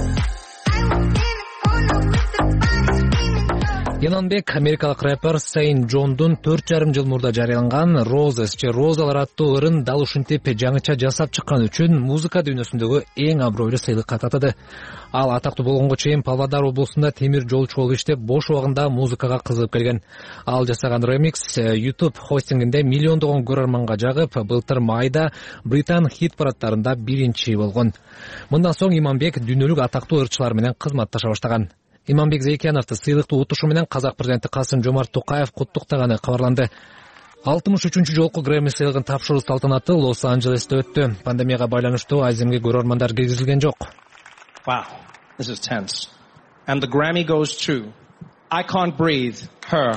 Иманбек америкалык рэпер Сейн Джондун төрт жарым жыл мурда жарыяланган Roses же Розалар аттуу ырын дал ушинтип жаңыча жасап чыккан үчүн музыка дүйнөсүндөгү эң абройлуу сыйлыкка татады. Ал атактуу болгонго чейин Павлодар облусунда темир жолчу болуп иштеп, бош убагында музыкага кызыгып келген. Ал жасаган ремикс YouTube хостингинде миллиондогон көрөрманга жагып, былтыр майда Британ хит парадтарында биринчи болгон. Мындан соң Иманбек дүйнөлүк атактуу ырчылар менен кызматташа баштаган. Иманбек Зейкеновду сыйлыкты утушу менен казак президенти Касым Жомарт Токаев куттуктаганы кабарланды. алтымыш үчүнчү жолку Грэмми сыйлыгын тапшыруу салтанаты Лос-Анджелесте өттү. Пандемияга байланыштуу аземге көрөрмандар киргизилген жок. Wow, this is tense. And the Grammy goes to I Can't Breathe, Her.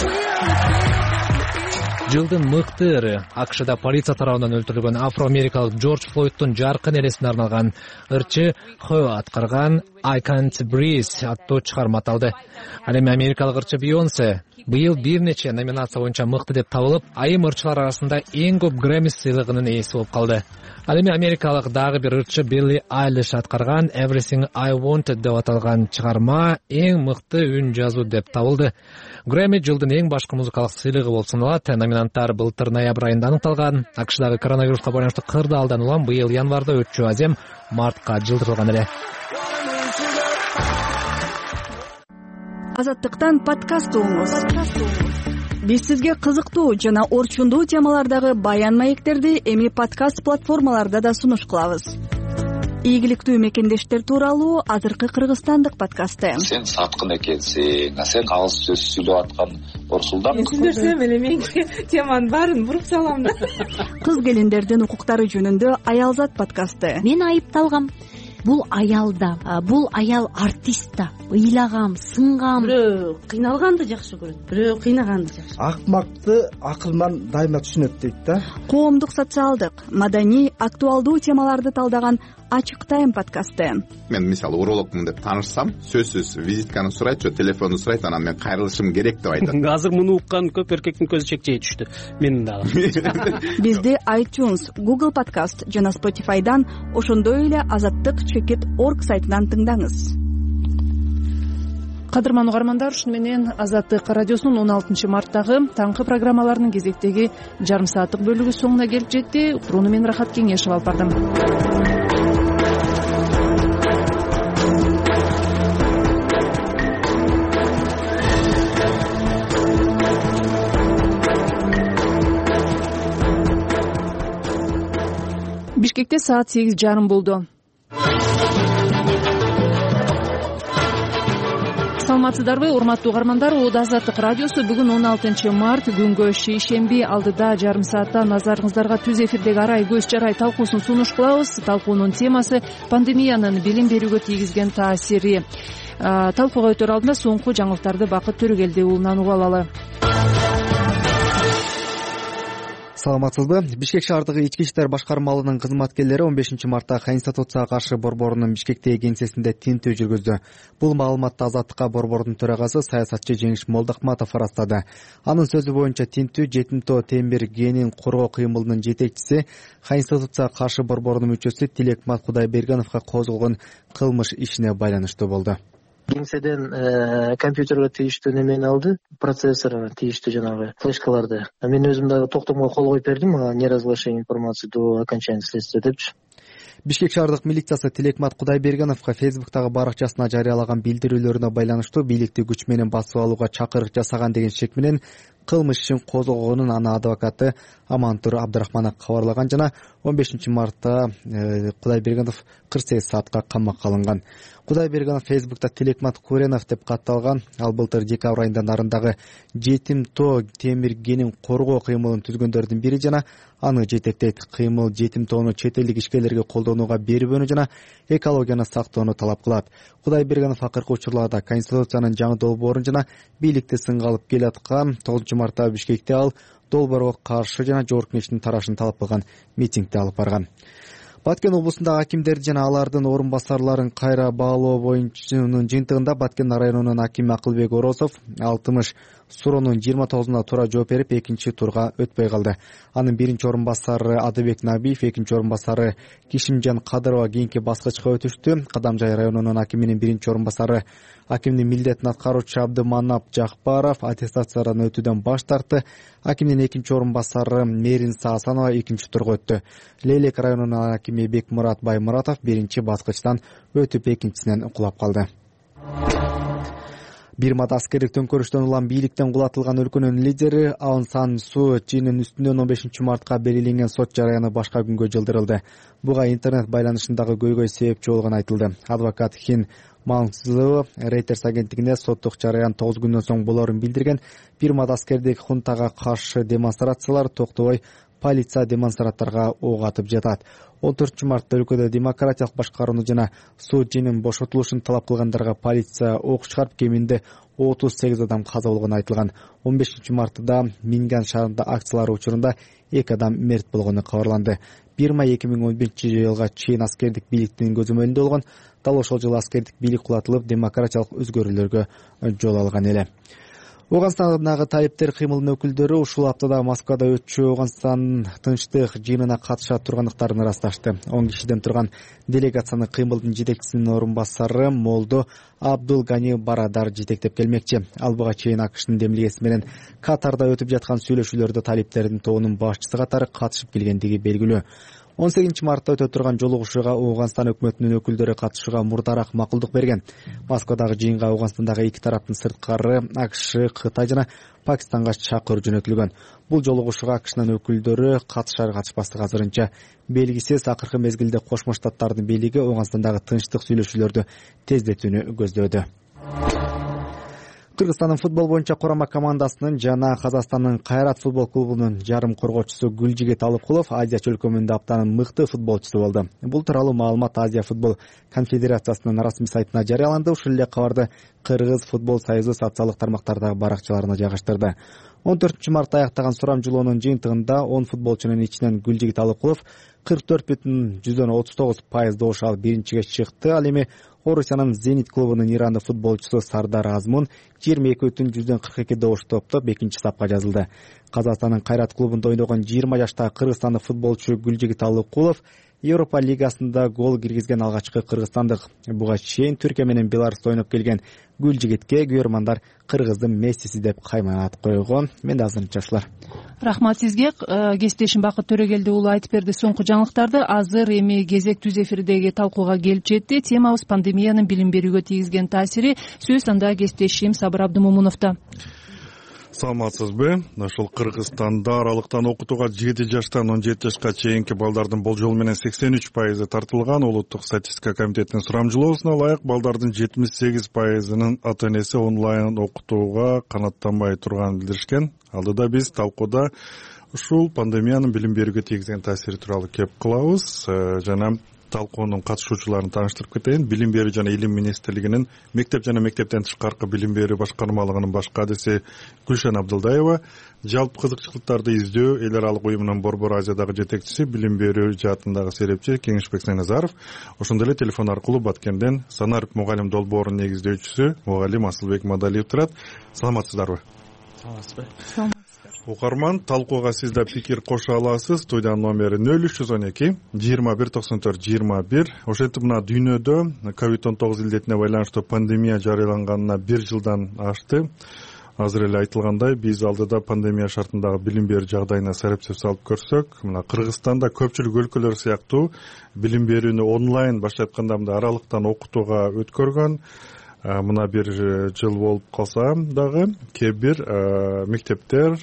Жылдын мыкты ыры АКШда полиция тарабынан өлтүрүлгөн афро-америкалык Джордж Флойдтун жаркын элесине арналган ырчы Хö аткарган I Can't Breathe аттуу чыгарма аталды. Ал эми америкалык ырчы Бейонсе быйыл бир нече номинация боюнча мыкты деп табылып, айым ырчылар арасында эң көп Грэмми сыйлыгынын ээси болуп калды. Ал эми америкалык дагы бир ырчы Билли Айлиш аткарган Everything I Wanted деп аталган чыгарма эң мыкты үн жазуу деп табылды. Грэмми жылдын эң башкы музыкалык сыйлыгы болуп саналат. Номинанттар былтыр ноябрь айында аныкталган. АКШдагы коронавируска байланыштуу кырдаалдан улам быйыл январда өтчү азем мартка жылдырылган эле. Азаттыктан подкаст угуңуз. Биз сизге кызыктуу жана орчундуу темалардагы баян маектерди эми подкаст платформаларда да сунуш кылабыз. Ийгиликтүү мекендештер тууралуу азыркы кыргызстандык подкасты. Сен саткын экенсиң, сен кагыз сөз сүйлөп аткан Орсулдан. Түшүндүрсөм эле мен теманын баарын буруп салам да. Кыз келиндердин укуктары жөнүндө Аялзат подкасты. Мен айыпталгам. бул аял да, бул аял артист да, ыйлаган, сынган. Бирөө кыйналганды жакшы көрөт, бирөө кыйнаганды жакшы. Акмакты акылман дайыма түшүнөт дейт да. Коомдук, социалдык, маданий, актуалдуу темаларды талдаган Ачык Тайм подкасты. Мен мисалы урологмун деп таанышсам, сөзсүз визитканы сурайт же телефонду сурайт, анан мен кайрылышым керек деп айтат. Азыр муну уккан көп эркектин көзү чекчей түштү. Менин дагы. Бизди iTunes, Google Podcast жана Spotify'дан, ошондой эле азаттык чекит точка орг сайтынан тыңдаңыз. Кадырман угармандар, ушуну менен Азаттык радиосунун он алтынчы марттагы таңкы программаларынын кезектеги жарым сааттык бөлүгү соңуна келип жетти. Уктурууну мен Рахат Кеңешев алып бардым. Бишкекте саат сегиз жарым болду. Саламатсыздарбы, урматтуу угармандар? Ода Азаттык радиосу бүгүн он алтынчы март күнгө шейшемби алдыда жарым саатта назарыңыздарга түз эфирдеги арай көз чарай талкуусун сунуш кылабыз. Талкуунун темасы пандемиянын билим берүүгө тийгизген таасири. Талкууга өтөр алдында соңку жаңылыктарды Бакыт Төрөгелди уулунан угуп алалы. Саламатсызбы? Бишкек шаардык ички иштер башкармалынын кызматкерлери он бешинчи мартта Конституцияга каршы борборунун Бишкектеги кеңсесинде тинтүү жүргүздү. Бул маалыматты Азаттыкка борбордун төрагасы саясатчы Жеңиш Молдохматов ырастады. Анын сөзү боюнча тинтүү Жетимтоо темир генин коргоо кыймылынын жетекчиси, Конституцияга каршы борборунун мүчөсү Тилекмат Кудайбергеновго козголгон кылмыш ишине байланыштуу болду. Кеңседен компьютерге тийиштүү немени алды, процессор тийиштүү жанагы флешкаларды. Мен өзүм дагы токтомго кол коюп бердим, неразглашение информации до окончания следствия депчи. Бишкек шаардык милициясы Тилекмат Кудайбергеновго Фейсбуктагы баракчасына жарыялаган билдирүүлөрүнө байланыштуу бийликти күч менен басып алууга чакырык жасаган деген шек менен кылмыш ишин козгогонун анын адвокаты Амантур Абдрахманов кабарлаган жана он бешинчи мартта Кудайбергенов кырк сегиз саатка камакка алынган. Кудайбергенов Фейсбукта Тилекмат Куренов деп катталган. Ал былтыр декабрь айында нарындагы Жетимтоо темир генин коргоо кыймылын түзгөндөрдүн бири жана аны жетектейт. Кыймыл Жетимтоону чет элдик ишкерлерге колдонууга бербөөнү жана экологияны сактоону талап кылат. Кудайбергенов акыркы учурларда Конституциянын жаңы долбоорун жана бийликти сынга алып келаткан. тогузунчу мартта Бишкекте ал долбоорго каршы жана жогорку кеңештин тарашын талап кылган митингди алып барган. Баткен облусундагы акимдерди жана алардын орун басарларын кайра баалоо боюнчанын жыйынтыгында Баткен районунун акими Акылбек Оросов алтымыш суроонун жыйырма тогузуна туура жооп берип, экинчи турга өтпөй калды. Анын биринчи орун басары Адыбек Набиев, экинчи орун басары Кишимжан Кадырова кийинки баскычка өтүштү. Кадамжай районунун акиминин биринчи орун басары акимдин милдетин аткаруучу Абдыманап Жакпаров аттестациядан өтүүдөн баш тартты. Акимдин экинчи орун басары Меринса Асанова экинчи турга өттү. Лейлек районунун акими Бекмурат Баймуратов биринчи баскычтан өтүп, экинчисинен кулап калды. Бирмада аскердик төңкөрүштөн улам бийликтен кулатылган өлкөнүн лидери Аун Сан Суу Чинин үстүнөн он бешинчи мартка белгиленген сот жараяны башка күнгө жылдырылды. Буга интернет байланышындагы көйгөй себепчи болгону айтылды. Адвокат Хин Маңсызова Reuters агенттигине соттук жараян тогуз күндөн соң болорун билдирген. Бирмада аскердик хунтага каршы демонстрациялар токтобой, полиция демонстранттарга ок атып жатат. он төртүнчү мартта өлкөдө демократиялык башкарууну жана Суу Чинин бошотулушун талап кылгандарга полиция ок чыгарып, кеминде отуз сегиз адам каза болгону айтылган. он бешинчи мартта Минган шаарында акциялар учурунда эки адам мерт болгону кабарланды. Бирма эки миң он биринчи жылга чейин аскердик бийликтин көзөмөлүндө болгон. Дал ошол жылы аскердик бийлик кулатылып, демократиялык өзгөрүүлөргө жол алган эле. Ооганстандагы талиптер кыймылынын өкүлдөрү ушул аптада Москвада өтчү Ооганстан тынчтык жыйынына катышат тургандыктарын ырасташты. он кишиден турган делегацияны кыймылдын жетекчисинин орун басары Молдо Абдул Гани Барадар жетектеп келмекчи. Ал буга чейин АКШнын демилгеси менен Катарда өтүп жаткан сүйлөшүүлөрдө талиптердин тобунун башчысы катары катышып келгендиги белгилүү. он сегизинчи мартта өтө турган жолугушууга Ооганстан өкмөтүнүн өкүлдөрү катышууга мурдараак макулдук берген. Москвадагы жыйынга Ооганстандагы эки тараптын сырткары АКШ, Кытай жана Пакистанга чакыруу жөнөтүлгөн. Бул жолугушууга АКШнын өкүлдөрү катышар катышпастыгы азырынча белгисиз. Акыркы мезгилде Кошмо Штаттардын бийлиги Ооганстандагы тынчтык сүйлөшүүлөрдү тездетүүнү көздөөдө. Кыргызстандын футбол боюнча курама командасынын жана Казакстандын Кайрат футбол клубунун жарым коргоочусу Гүлжигит Алыкулов Азия чөлкөмүндө аптанын мыкты футболчусу болду. Бул тууралуу маалымат Азия футбол конфедерациясынын расмий сайтына жарыяланды. Ушул эле кабарды Кыргыз футбол союзу социалдык тармактардагы баракчаларына жайгаштырды. он төртүнчү мартта аяктаган сурамжылоонун жыйынтыгында он футболчунун ичинен Гүлжигит Алыкулов кырк төрт бүтүн жүздөн отуз тогуз пайыз добуш алып биринчиге чыкты. Ал эми Орусиянын Зенит клубунун ирандык футболчусу Сардар Азмун жыйырма эки бүтүн жүздөн кырк эки добуш топтоп экинчи сапка жазылды. Казакстандын Кайрат клубунда ойногон жыйырма жаштагы кыргызстандык футболчу Гүлжигит Алыкулов Европа лигасында гол киргизген алгачкы кыргызстандык. Буга чейин Түркия менен Беларуста ойноп келген Гүлжигитке көрөрмандар Кыргыздын Мессиси деп каймат койгон. Мен да азырынча ушулар. Рахмат сизге. Кесиптешим Бакыт Төрөгелди уулу айтып берди соңку жаңылыктарды. Азыр эми кезек түз эфирдеги талкууга келип жетти. Темабыз пандемиянын билим берүүгө тийгизген таасири. Сөз анда кесиптешим Сабыр Абдымомуновдо. Саламатсызбы? Ошол Кыргызстанда аралыктан окутууга жети жаштан он жети жашка чейинки балдардын болжол менен сексен үч пайызы тартылган. Улуттук статистика комитетинин сурамжылоосуна ылайык балдардын жетимиш сегиз пайызынын ата энеси онлайн окутууга канааттанбай турганын билдиришкен. Алдыда биз талкууда ушул пандемиянын билим берүүгө тийгизген таасири тууралуу кеп кылабыз. Жана талкуунун катышуучуларын тааныштырып кетейин. Билим берүү жана илим министрлигинин мектеп жана мектептен тышкаркы билим берүү башкармалыгынын баш кадиси Гүлшан Абдылдаева, жалпы кызыкчылыктарды издөө эл аралык уюмунун Борбор Азиядагы жетекчиси, билим берүү жаатындагы серепчи Кеңешбек Сайназаров, ошондой эле телефон аркылуу Баткенден Санарып мугалим долбоорунун негиздөөчүсү мугалим Асылбек Мадалиев турат. Саламатсыздарбы? Саламатсызбы. Укарман, талкууга сиз да пикир кошо аласыз. Студиянын номери нөл үч жүз он эки жыйырма бир токсон төрт жыйырма бир. Ошентип мына дүйнөдө ковид он тогуз илдетине байланыштуу пандемия жарыяланганына бир жылдан ашты. Азыр эле айтылгандай, биз алдыда пандемия шартындагы билим берүү жагдайына серепсиз салып көрсөк, мына Кыргызстанда көпчүлүк өлкөлөр сыяктуу билим берүүнү онлайн башка айтканда мындай аралыктан окутууга өткөргөн. Мына бир жыл болуп калса дагы кээ бир мектептер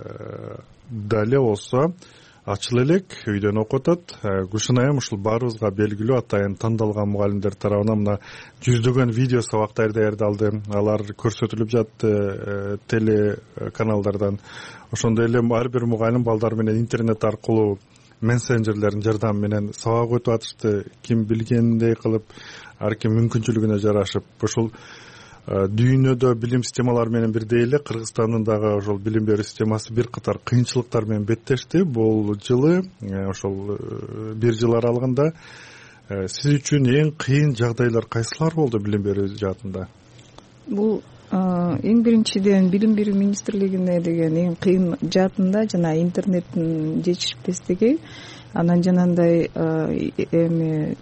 дале болсо ачыла элек, үйдөн окутат. Гүлшан айым, ушул баарыбызга белгилүү атайын тандалган мугалимдер тарабынан мына жүздөгөн видео сабактар даярдалды. Алар көрсөтүлүп жатты телеканалдардан. Ошондой эле ар бир мугалим балдар менен интернет аркылуу мессенджерлердин жардамы менен сабак өтүп атышты. Ким билгендей кылып, ар ким мүмкүнчүлүгүнө жарашып. Ошол дүйнөдө билим системалары менен бирдей эле Кыргызстандын дагы ошол билим берүү системасы бир катар кыйынчылыктар менен беттешти. Бул жылы ошол бир жыл аралыгында сиз үчүн эң кыйын жагдайлар кайсылар болду билим берүү жаатында? Бул эң биринчиден билим берүү министрлигине деген эң кыйын жаатында жана интернеттин жетишпестиги. Анан жанагындай эми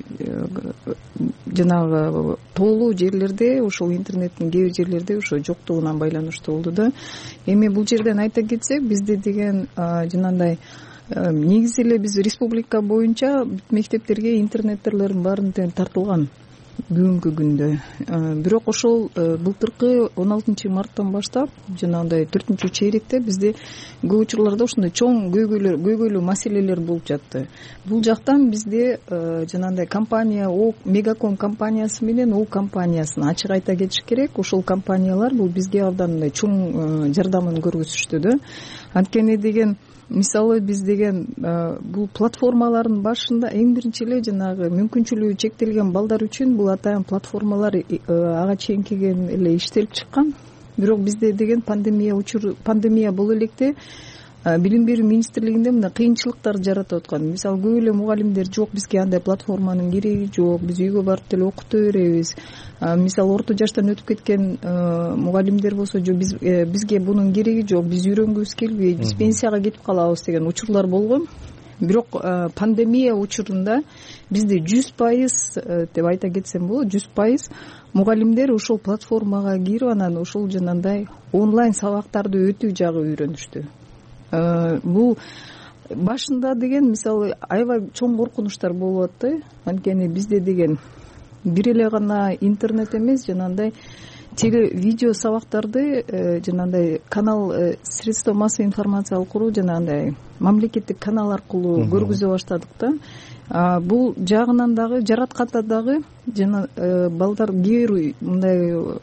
жанагы тоолуу жерлерде ошол интернеттин кээ бир жерлерде ошо жоктугунан байланыштуу болду да. Эми бул жерден айта кетсек, бизде деген жанагындай негизи эле биз республика боюнча мектептерге интернеттердин баарын тең тартылган бүгүнкү күндө. Бирок ошол былтыркы он алтынчы марттан баштап жанагындай төртүнчү чейректе бизде көп учурларда ошондой чоң көйгөйлөр көйгөйлүү маселелер болуп жатты. Бул жактан бизде жанагындай компания, О Мегаком компаниясы менен О компаниясын ачык айта кетиш керек. Ошол компаниялар бул бизге абдан мындай чоң жардамын көргөзүштү да. Анткени деген мисалы биз деген бул платформалардын башында эң биринчи эле жанагы мүмкүнчүлүгү чектелген балдар үчүн бул атайын платформалар ага чейинки эле иштелип чыккан. Бирок бизде деген пандемия учур пандемия боло электе билим берүү министрлигинде мына кыйынчылыктар жаратып аткан. Мисалы көп эле мугалимдер жок, бизге андай платформанын кереги жок, биз үйгө барып деле окута беребиз. Мисалы орто жаштан өтүп кеткен мугалимдер болсо, жок биз бизге бунун кереги жок, биз үйрөнгүбүз келбейт, биз пенсияга кетип калабыз деген учурлар болгон. Бирок пандемия учурунда бизде жүз пайыз деп айта кетсем болот, жүз пайыз мугалимдер ошол платформага кирип анан ошол жанагындай онлайн сабактарды өтүү жагы үйрөнүштү. Бул башында деген мисалы аябай чоң коркунучтар болуп атты. Анткени бизде деген бир эле гана интернет эмес, жанагындай теле видео сабактарды жанагындай канал средства массовой информация аркылуу жанагындай мамлекеттик канал аркылуу көргүзө баштадык да. Бул жагынан дагы жаратканда дагы жана балдар кээ бир мындай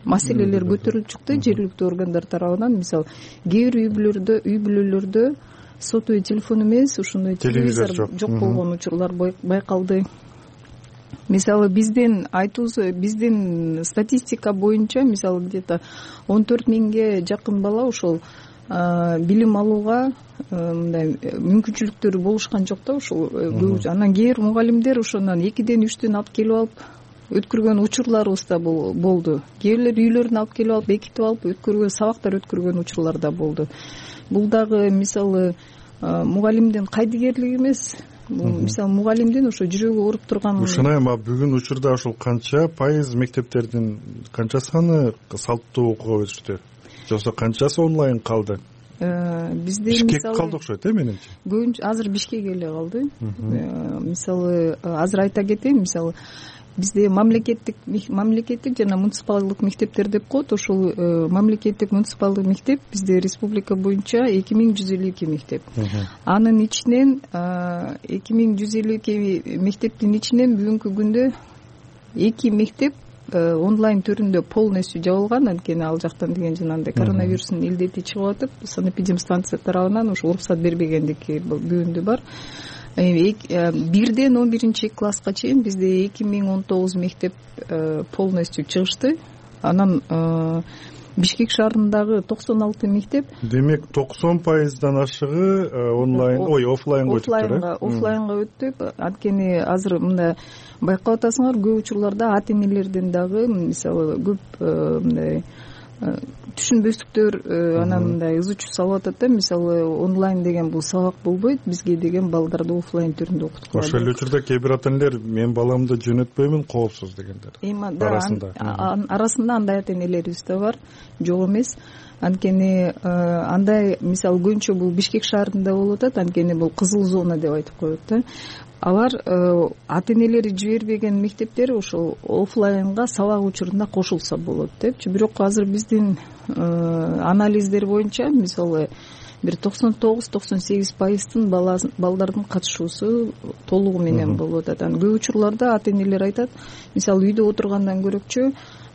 маселелер көтөрүлүп чыкты жергиликтүү органдар тарабынан. Мисалы кээ бир үй бүлөлөрдө үй бүлөлөрдө сотовый телефон эмес ушундай телевизор жок болгон учурлар байкалды. Мисалы биздин айтуубуз биздин статистика боюнча мисалы где то он төрт миңге жакын бала ошол билим алууга мындай мүмкүнчүлүктөрү болушкан жок да ошол. Анан кээ бир мугалимдер ошондон экиден үчтөн алып келип алып өткөргөн учурларыбыз да болду. Кээ бирлер үйлөрүнө алып келип алып бекитип алып өткөргөн сабактар өткөргөн учурлар да болду. Бул дагы мисалы мугалимдин кайдыгерлиги эмес, мисалы мугалимдин ошо жүрөгү ооруп турган. Ушунайм, бүгүн учурда ошол канча пайыз мектептердин канча саны салттуу окууга өтүштү? Жоксо канчасы онлайн калды? Бизде Бишкек калды окшойт э менимче. Көбүнчө азыр Бишкек эле калды. Мисалы азыр айта кетейин, мисалы бизде мамлекеттик мамлекеттик жана муниципалдык мектептер деп коет. Ошол мамлекеттик муниципалдык мектеп бизде республика боюнча эки миң жүз элүү эки мектеп. Анын ичинен эки миң жүз элүү эки мектептин ичинен бүгүнкү күндө эки мектеп онлайн түрүндө полностью жабылган. Анткени ал жактан деген жанагындай коронавирустун илдети чыгып атып, санэпидемстанция тарабынан ушу уруксат бербегендики бүгүндө бар. Бирден он биринчи класска чейин бизде эки миң он тогуз мектеп полностью чыгышты. Анан Бишкек шаарындагы токсон алты мектеп. Демек токсон пайыздан ашыгы онлайн, ой, офлайнга өтүптүр. Офлайнга өттү. Анткени азыр мындай байкап атасыңар, көп учурларда ата энелерден дагы мисалы көп мындай түшүнбөстүктөр, анан мындай ызы чуу салып атат да. Мисалы онлайн деген бул сабак болбойт, бизге деген балдарды офлайн түрүндө окуткула. Ошол эле учурда кээ бир ата энелер мен баламды жөнөтпөймүн, коопсуз дегендер. Арасында арасында андай ата энелерибиз да бар, жок эмес. Анткени андай мисалы көбүнчө бул Бишкек шаарында болуп атат, анткени бул кызыл зона деп айтып коет да. Алар ата энелери жибербеген мектептер ошол офлайнга сабак учурунда кошулса болот депчи. Бирок азыр биздин анализдер боюнча мисалы бир токсон тогуз токсон сегиз пайыздын балдардын катышуусу толугу менен болуп атат. Көп учурларда ата энелер айтат, мисалы үйдө отургандан көрөкчү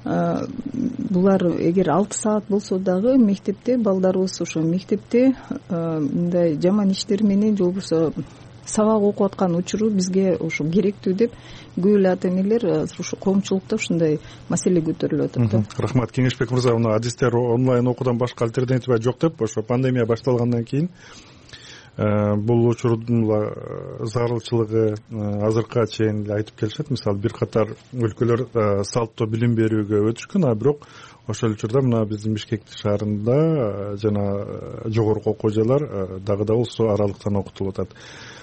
булар эгер алты саат болсо дагы мектепте балдарыбыз ошо мектепте мындай жаман иштер менен же болбосо сабак окуп аткан учуру бизге ошо керектүү деп көп эле ата энелер ушу коомчулукта ушундай маселе көтөрүлүп атат да. Рахмат, Кеңешбек мырза. Мына адистер онлайн окуудан башка альтернатива жок деп ошо пандемия башталгандан кийин бул учурдун зарылчылыгы азыркыга чейин эле айтып келишет. Мисалы бир катар өлкөлөр салттуу билим берүүгө өтүшкөн, а бирок ошол учурда мына биздин Бишкек шаарында жана жогорку окуу жайлар дагы да болсо аралыктан окутулуп атат.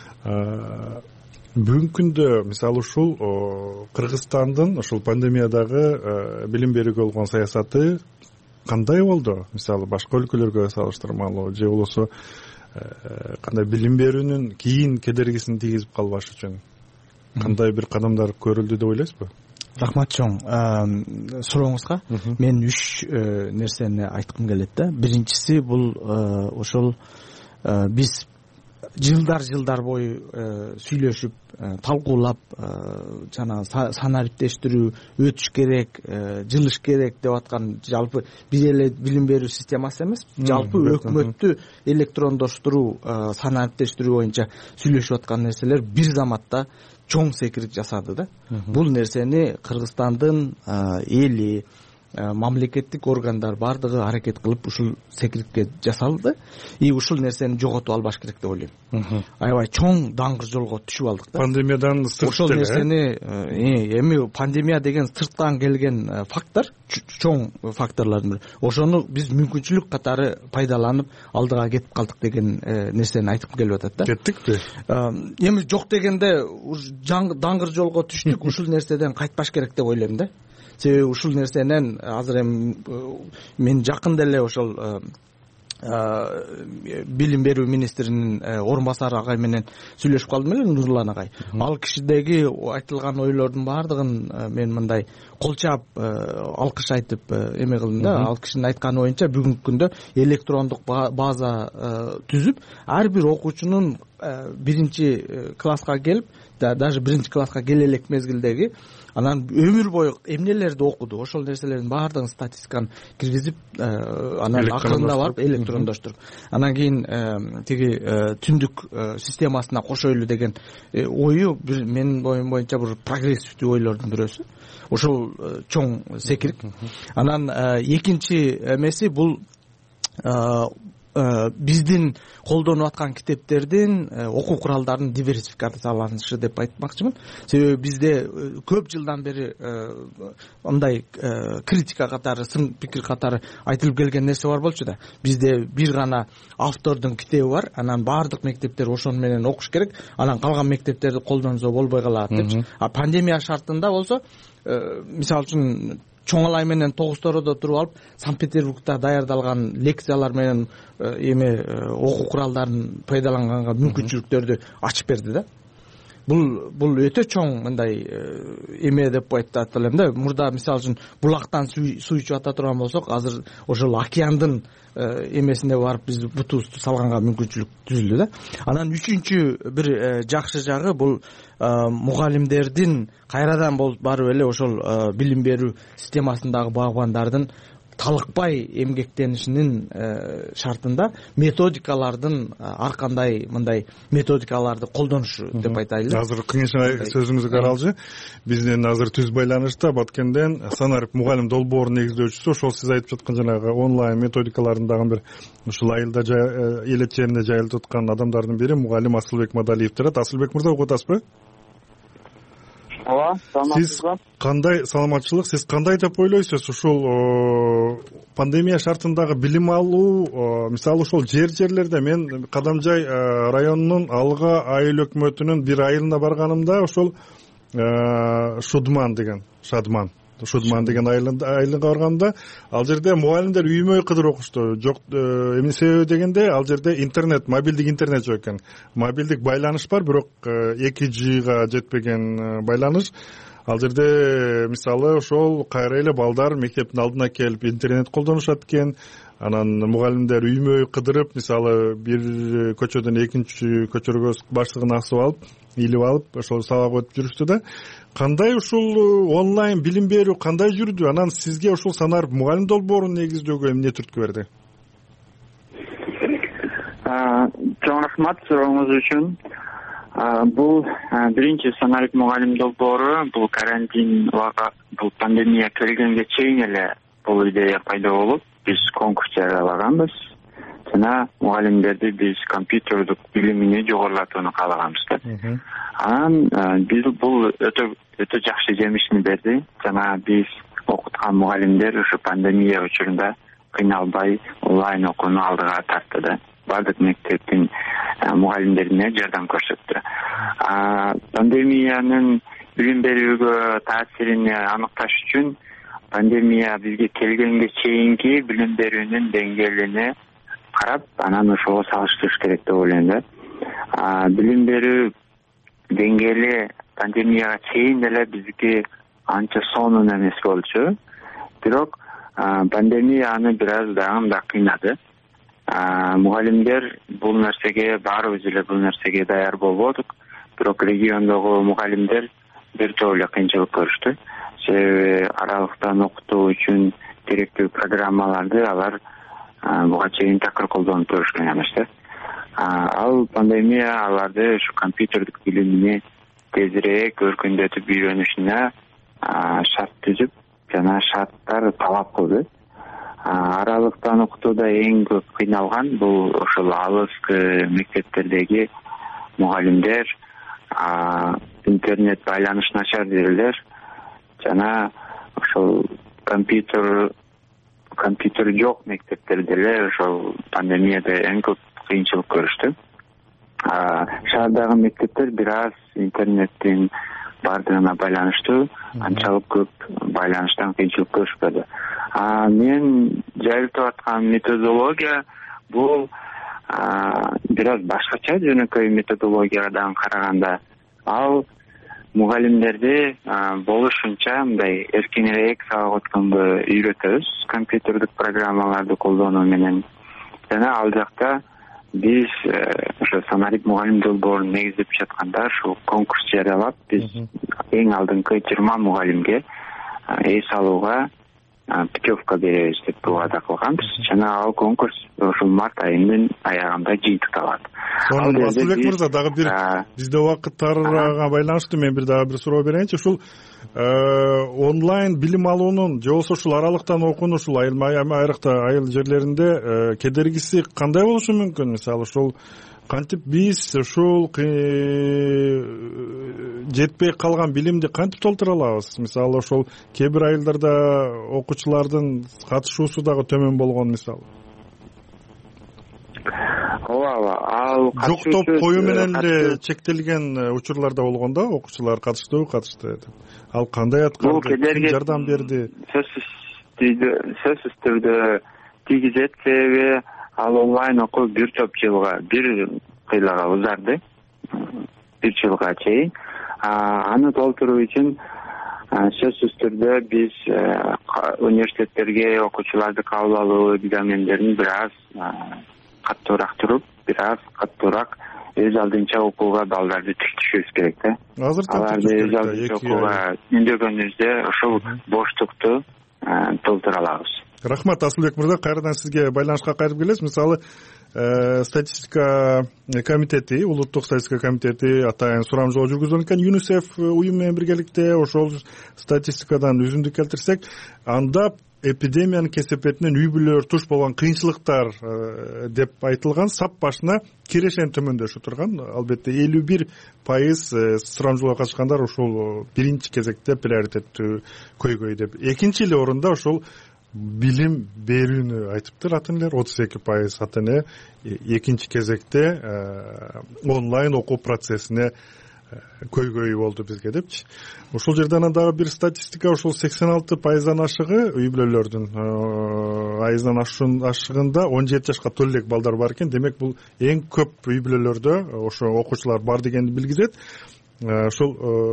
Бүгүнкү күндө мисалы ушул Кыргызстандын ошол пандемиядагы билим берүүгө болгон саясаты кандай болду? Мисалы башка өлкөлөргө салыштырмалуу же болбосо кандай билим берүүнүн кийин кедергисин тийгизип калбаш үчүн кандай бир кадамдар көрүлдү деп ойлойсузбу? Рахмат чоң сурооңузга. Мен үч нерсени айткым келет да. Биринчиси бул ошол биз жылдар жылдар бою сүйлөшүп, талкуулап, жана санариптештирүү өтүш керек, жылыш керек деп аткан жалпы бир эле билим берүү системасы эмес, жалпы өкмөттү электрондоштуруу, санариптештирүү боюнча сүйлөшүп аткан нерселер бир заматта чоң секирик жасады да. Бул нерсени Кыргызстандын эли, мамлекеттик органдар бардыгы аракет кылып ушул секирикке жасалды. И ушул нерсени жоготуп албаш керек деп ойлойм. Аябай чоң даңгыр жолго түшүп алдык да. Пандемиядан сырт ошол нерсени эми пандемия деген сырттан келген фактор, чоң факторлордун бири. Ошону биз мүмкүнчүлүк катары пайдаланып алдыга кетип калдык деген нерсени айткым келип атат да. Кеттикпи? Эми жок дегенде даңгыр жолго түштүк, ушул нерседен кайтпаш керек деп ойлойм да. Себеби ушул нерсенен азыр эми мен жакында эле ошол билим берүү министринин орун басары агай менен сүйлөшүп калдым эле, Нурлан агай. Ал кишидеги айтылган ойлордун баардыгын мен мындай кол чаап алкыш айтып эме кылдым да. Ал кишинин айтканы боюнча бүгүнкү күндө электрондук база түзүп, ар бир окуучунун биринчи класска келип, даже биринчи класска келе элек мезгилдеги анан өмүр бою эмнелерди окуду, ошол нерселердин баардыгын статистиканы киргизип, анан акырында барып электрондоштуруп, анан кийин тиги түндүк системасына кошойлу деген ою менин оюм боюнча бир прогрессивдүү ойлордун бирөөсү. Ошол чоң секирик. Анан экинчи эмеси бул биздин колдонуп аткан китептердин окуу куралдарынын диверсификацияланышы деп айтмакчымын. Себеби бизде көп жылдан бери мындай критика катары, сын пикир катары айтылып келген нерсе бар болчу да. Бизде бир гана автордун китеби бар, анан баардык мектептер ошону менен окуш керек, анан калган мектептерди колдонсо болбой калат депчи. А пандемия шартында болсо, мисалы үчүн чоңалай менен тогуз-тородо туруп алып, Санкт-Петербургда даярдалган лекциялар менен эме окуу куралдарын пайдаланганга мүмкүнчүлүктөрдү ачып берди да. Бул бул өтө чоң мындай эме деп айтат элем да. Мурда мисалы үчүн булактан суу ичип ата турган болсок, азыр ошол океандын эмесине барып биз бутубузду салганга мүмкүнчүлүк түзүлдү да. Анан үчүнчү бир жакшы жагы бул мугалимдердин кайрадан болуп барып эле ошол билим берүү системасындагы багбандардын талыкпай эмгектенишинин шартында методикалардын ар кандай мындай методикаларды колдонушу деп айтайлы. Азыр кеңеш сөзүңүздү каралжы. Бизден азыр түз байланышта Баткенден Санарип мугалим долбоорунун негиздөөчүсү, ошол сиз айтып жаткан жанагы онлайн методикалардын дагы бир ушул айылда элет жеринде жайылып аткан адамдардын бири мугалим Асылбек Мадалиев турат. Асылбек мырза, угуп атасызбы? Ооба, саламатсызбы? Кандай саламатчылык, сиз кандай деп ойлойсуз? Ушул пандемия шартындагы билим алуу, мисалы ушул жер-жерлерде мен Кадамжай районунун Алга айыл өкмөтүнүн бир айылына барганымда, ошол Шудман деген, Шадман Шудман деген айылга барганда, ал жерде мугалимдер үймөй кыдыр окушту. Жок, эмне себеби дегенде, ал жерде интернет, мобилдик интернет жок экен. Мобилдик байланыш бар, бирок эки джига жетпеген байланыш. Ал жерде мисалы ошол кайра эле балдар мектептин алдына келип интернет колдонушат экен. Анан мугалимдер үймөй кыдырып, мисалы бир көчөдөн экинчи көчөргө башыгын асып алып, илип алып, ошол сабак өтүп жүрүштү да. Кандай ушул онлайн билим берүү кандай жүрдү? Анан сизге ушул Санарип мугалим долбоорун негиздөөгө эмне түрткү берди? Чоң рахмат сурооңуз үчүн. Бул биринчи Санарип мугалим долбоору, бул карантин убага, бул пандемия келгенге чейин эле бул идея пайда болуп, биз конкурс жарыялаганбыз. Жана мугалимдерди биз компьютердук билимини жогорулатууну каалаганбыз да. Анан биз бул өтө өтө жакшы жемишин берди. Жана биз окуткан мугалимдер ушу пандемия учурунда кыйналбай онлайн окууну алдыга тартты да. Бардык мектептин мугалимдерине жардам көрсөттү. Пандемиянын билим берүүгө таасирин аныкташ үчүн пандемия бизге келгенге чейинки билим берүүнүн деңгээлине карап, анан ошого салыштырыш керек деп ойлойм да. Билим берүү деңгээли пандемияга чейин деле бизге анча сонун эмес болчу. Бирок пандемия аны бир аз дагы да кыйнады. Мугалимдер бул нерсеге, баарыбыз эле бул нерсеге даяр болбодук. Бирок региондогу мугалимдер бир топ эле кыйынчылык көрүштү. Себеби аралыктан окутуу үчүн керектүү программаларды алар буга чейин такыр колдонуп көрүшкөн эмес да. Ал пандемия аларды ушу компьютердик билимини тезирээк өркүндөтүп үйрөнүшүнө шарт түзүп, жана шарттар талап кылды. Аралыктан окутууда эң көп кыйналган бул ошол алыскы мектептердеги мугалимдер, интернет байланыш начар жерлер, жана ошол компьютер компьютер жок мектептерде эле ошол пандемияда эң көп кыйынчылык көрүштү. Шаардагы мектептер бир аз интернеттин бардыгына байланыштуу, анчалык көп байланыштан кыйынчылык көрүшпөдү. Мен жайылтып аткан методология бул бир аз башкача жөнөкөй методологиядан караганда. Ал мугалимдерди болушунча мындай эркинирээк сабак өткөнгө үйрөтөбүз компьютердик программаларды колдонуу менен. Жана ал жакта биз ошо Санарик мугалим долбоорун негиздеп жатканда ушул конкурс жарыялап, биз эң алдыңкы жыйырма мугалимге эс алууга путевка беребиз деп ваада кылганбыз. Жана ал конкурс ушул март айынын аягында жыйынтыкталат. Асылбек мырза, дагы бир бизде убакыт тарыга байланыштуу мен бир дагы бир суроо берейинчи. Ушул онлайн билим алуунун же болбосо ушул аралыктан окуунун ушул айрыкта айыл жерлеринде кедергиси кандай болушу мүмкүн? Мисалы ушул кантип биз ушул жетпей калган билимди кантип толтура алабыз? Мисалы ошол кээ бир айылдарда окуучулардын катышуусу дагы төмөн болгон мисалы. Ооба, ооба. Ал жоктоп коюу менен эле чектелген учурларда болгон да, окуучулар катыштыбы, катышты деп. Ал кандай аткарды, ким жардам берди? Сөзсүз түрдө тийгизет, себеби ал онлайн окуу бир топ жылга, бир кыйлага узарды, бир жылга чейин. Аны толтуруу үчүн сөзсүз түрдө биз университеттерге окуучуларды кабыл алуу экзамендерин бир аз каттуураак туруп, бир аз каттуураак өз алдынча окууга балдарды түртүшүбүз керек да. Аларды өз алдынча окууга үндөгөнүбүздө ошол боштукту толтура алабыз. Рахмат, Асылбек мырза, кайрадан сизге байланышка кайтып келебиз. Мисалы, статистика комитети, улуттук статистика комитети атайын сурамжылоо жүргүзгөн экен ЮНИСЕФ уюм менен биргеликте. Ошол статистикадан үзүндү келтирсек, анда эпидемиянын кесепетинен үй бүлөлөр туш болгон кыйынчылыктар деп айтылган, сап башына кирешен төмөндөшүп турган. Албетте элүү бир пайыз сурамжылоого катышкандар ушул биринчи кезекте приоритеттүү көйгөй деп. Экинчи эле орунда ошол билим берүүнү айтыптыр ата энелер, отуз эки пайыз ата эне экинчи кезекте онлайн окуу процессине көйгөй болду бизге депчи. Ушул жерден дагы бир статистика, ушул сексен алты пайыздан ашыгы үй бүлөлөрдүн айыздан ашыгында он жети жашка толо элек балдар бар экен. Демек бул эң көп үй бүлөлөрдө ошо окуучулар бар дегенди билгизет. Ошол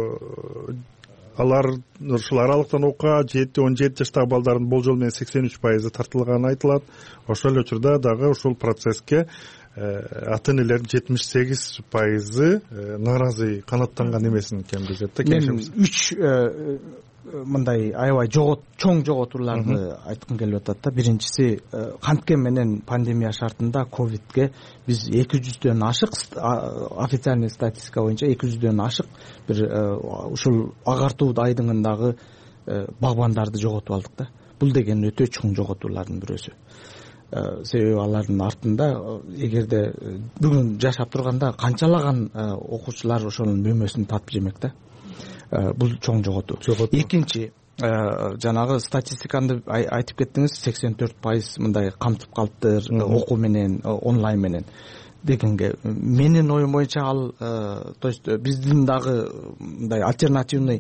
алар ушул аралыктан окууга жети он жети жаштагы балдардын болжол менен сексен үч пайызы тартылганы айтылат. Ошол эле учурда дагы ушул процесске ата энелердин жетимиш сегиз пайызы нааразы, канааттанган эмесин кемдешет да. Мен үч мындай аябай жогот чоң жоготууларды айткым келип атат да. Биринчиси, канткен менен пандемия шартында ковидке биз эки жүздөн ашык, официальный статистика боюнча эки жүздөн ашык бир ушул агартуу айдыңындагы багбандарды жоготуп алдык да. Бул деген өтө чоң жоготуулардын бирөөсү. Себеби алардын артында эгерде бүгүн жашап турганда канчалаган окуучулар ошонун мөмөсүн татып жемек да. Бул чоң жоготуу. Экинчи, жанагы статистиканы айтып кеттиңиз, сексен төрт пайыз мындай камтып калыптыр окуу менен, онлайн менен дегенге. Менин оюм боюнча ал, то есть биздин дагы мындай альтернативный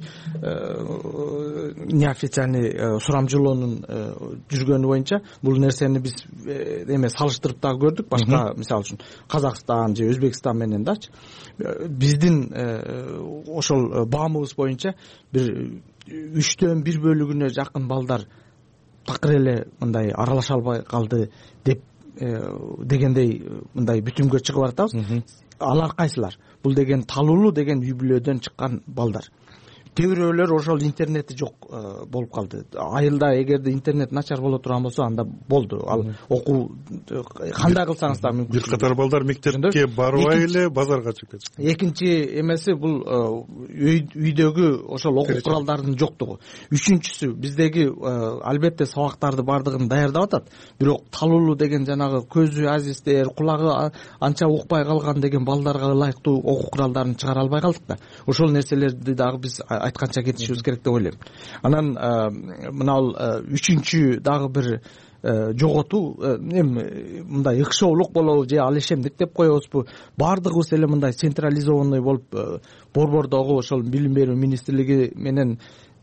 неофициальный сурамжылоонун жүргөнү боюнча бул нерсени биз эме салыштырып дагы көрдүк. Башка, мисалы үчүн Казакстан же Өзбекстан менен дачы. Биздин ошол баамыбыз боюнча бир үчтөн бир бөлүгүнө жакын балдар такыр эле мындай аралаша албай калды деп дегендей мындай бүтүмгө чыгып атабыз. Алар кайсылар? Бул деген талуулуу деген үй бүлөдөн чыккан балдар. Кээ бирөөлөр ошол интернети жок болуп калды. Айылда эгерде интернет начар боло турган болсо, анда болду. Ал окуу кандай кылсаңыз да мүмкүн. Бир катар балдар мектепке барбай эле базарга чыгып кетти. Экинчи эмеси бул үйдөгү ошол окуу куралдардын жоктугу. Үчүнчүсү, биздеги албетте сабактарды бардыгын даярдап атат, бирок талуулуу деген жанагы көзү азиздер, кулагы анча укпай калган деген балдарга ылайыктуу окуу куралдарын чыгара албай калдык да. Ошол нерселерди дагы биз айтканча кетишибиз керек деп ойлойм. Анан мынау үчүнчү дагы бир жоготуу эми мындай ыкшоолук болобу же ал ишемдик деп коебузбу? Бардыгыбыз эле мындай централизованный болуп борбордогу ошол билим берүү министрлиги менен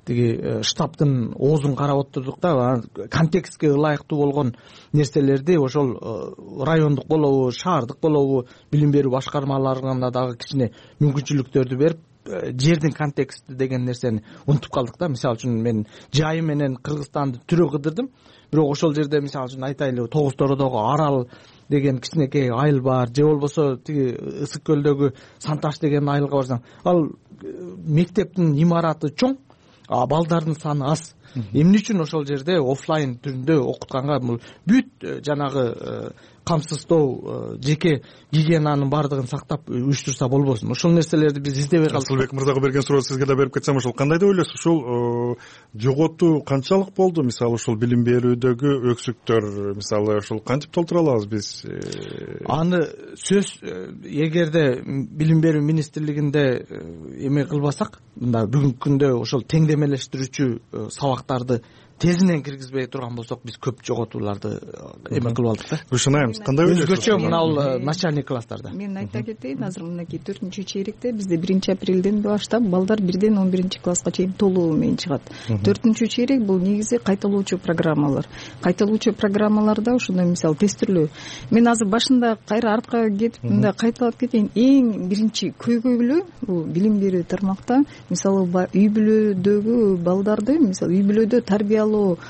тиги штабтын оозун карап отурдук да, контекстке ылайыктуу болгон нерселерди ошол райондук болобу, шаардык болобу, билим берүү башкармаларына дагы кичине мүмкүнчүлүктөрдү берип, жердин контексти деген нерсени унутуп калдык да. Мисалы үчүн мен жайы менен Кыргызстанды түрө кыдырдым, бирок ошол жерде мисалы үчүн айтайлы Тогуз Тородогу Арал деген кичинекей айыл бар, же болбосо тиги Ысык көлдөгү Санташ деген айылга барсаң, ал мектептин имараты чоң, а балдардын саны аз. Эмне үчүн ошол жерде офлайн түрүндө окутканга бул бүт жанагы камсыздоо, жеке гигиенанын баардыгын сактап уюштурса болбосун. Ошол нерселерди биз издебей калдык. Асылбек мырзага берген суроо сизге да берип кетсем, ошол кандай деп ойлойсуз? Ушул жоготуу канчалык болду? Мисалы ушул билим берүүдөгү өксүктөр, мисалы ушул кантип толтура алабыз биз? Аны сөз эгерде билим берүү министрлигинде эме кылбасак, мында бүгүнкү күндө ошол теңдемелештирүүчү сабактарды тезинен киргизбей турган болсок, биз көп жоготууларды эме кылып алдык да. Ушунайбыз. Кандай ойлойсуз? Өзгөчө мына начальник класстарда. Мен айта кетейин, азыр мынакей төртүнчү чейректе бизде биринчи апрелден баштап балдар бирден он биринчи класска чейин толугу менен чыгат. Төртүнчү чейрек бул негизи кайталоочу программалар. Кайталоочу программаларда ошондой мисалы тестирлөө. Мен азыр башында кайра артка кетип, мында кайталап кетейин. Эң биринчи көйгөйлүү бул билим берүү тармакта, мисалы үй бүлөдөгү балдарды, мисалы үй бүлөдө тарбиялоо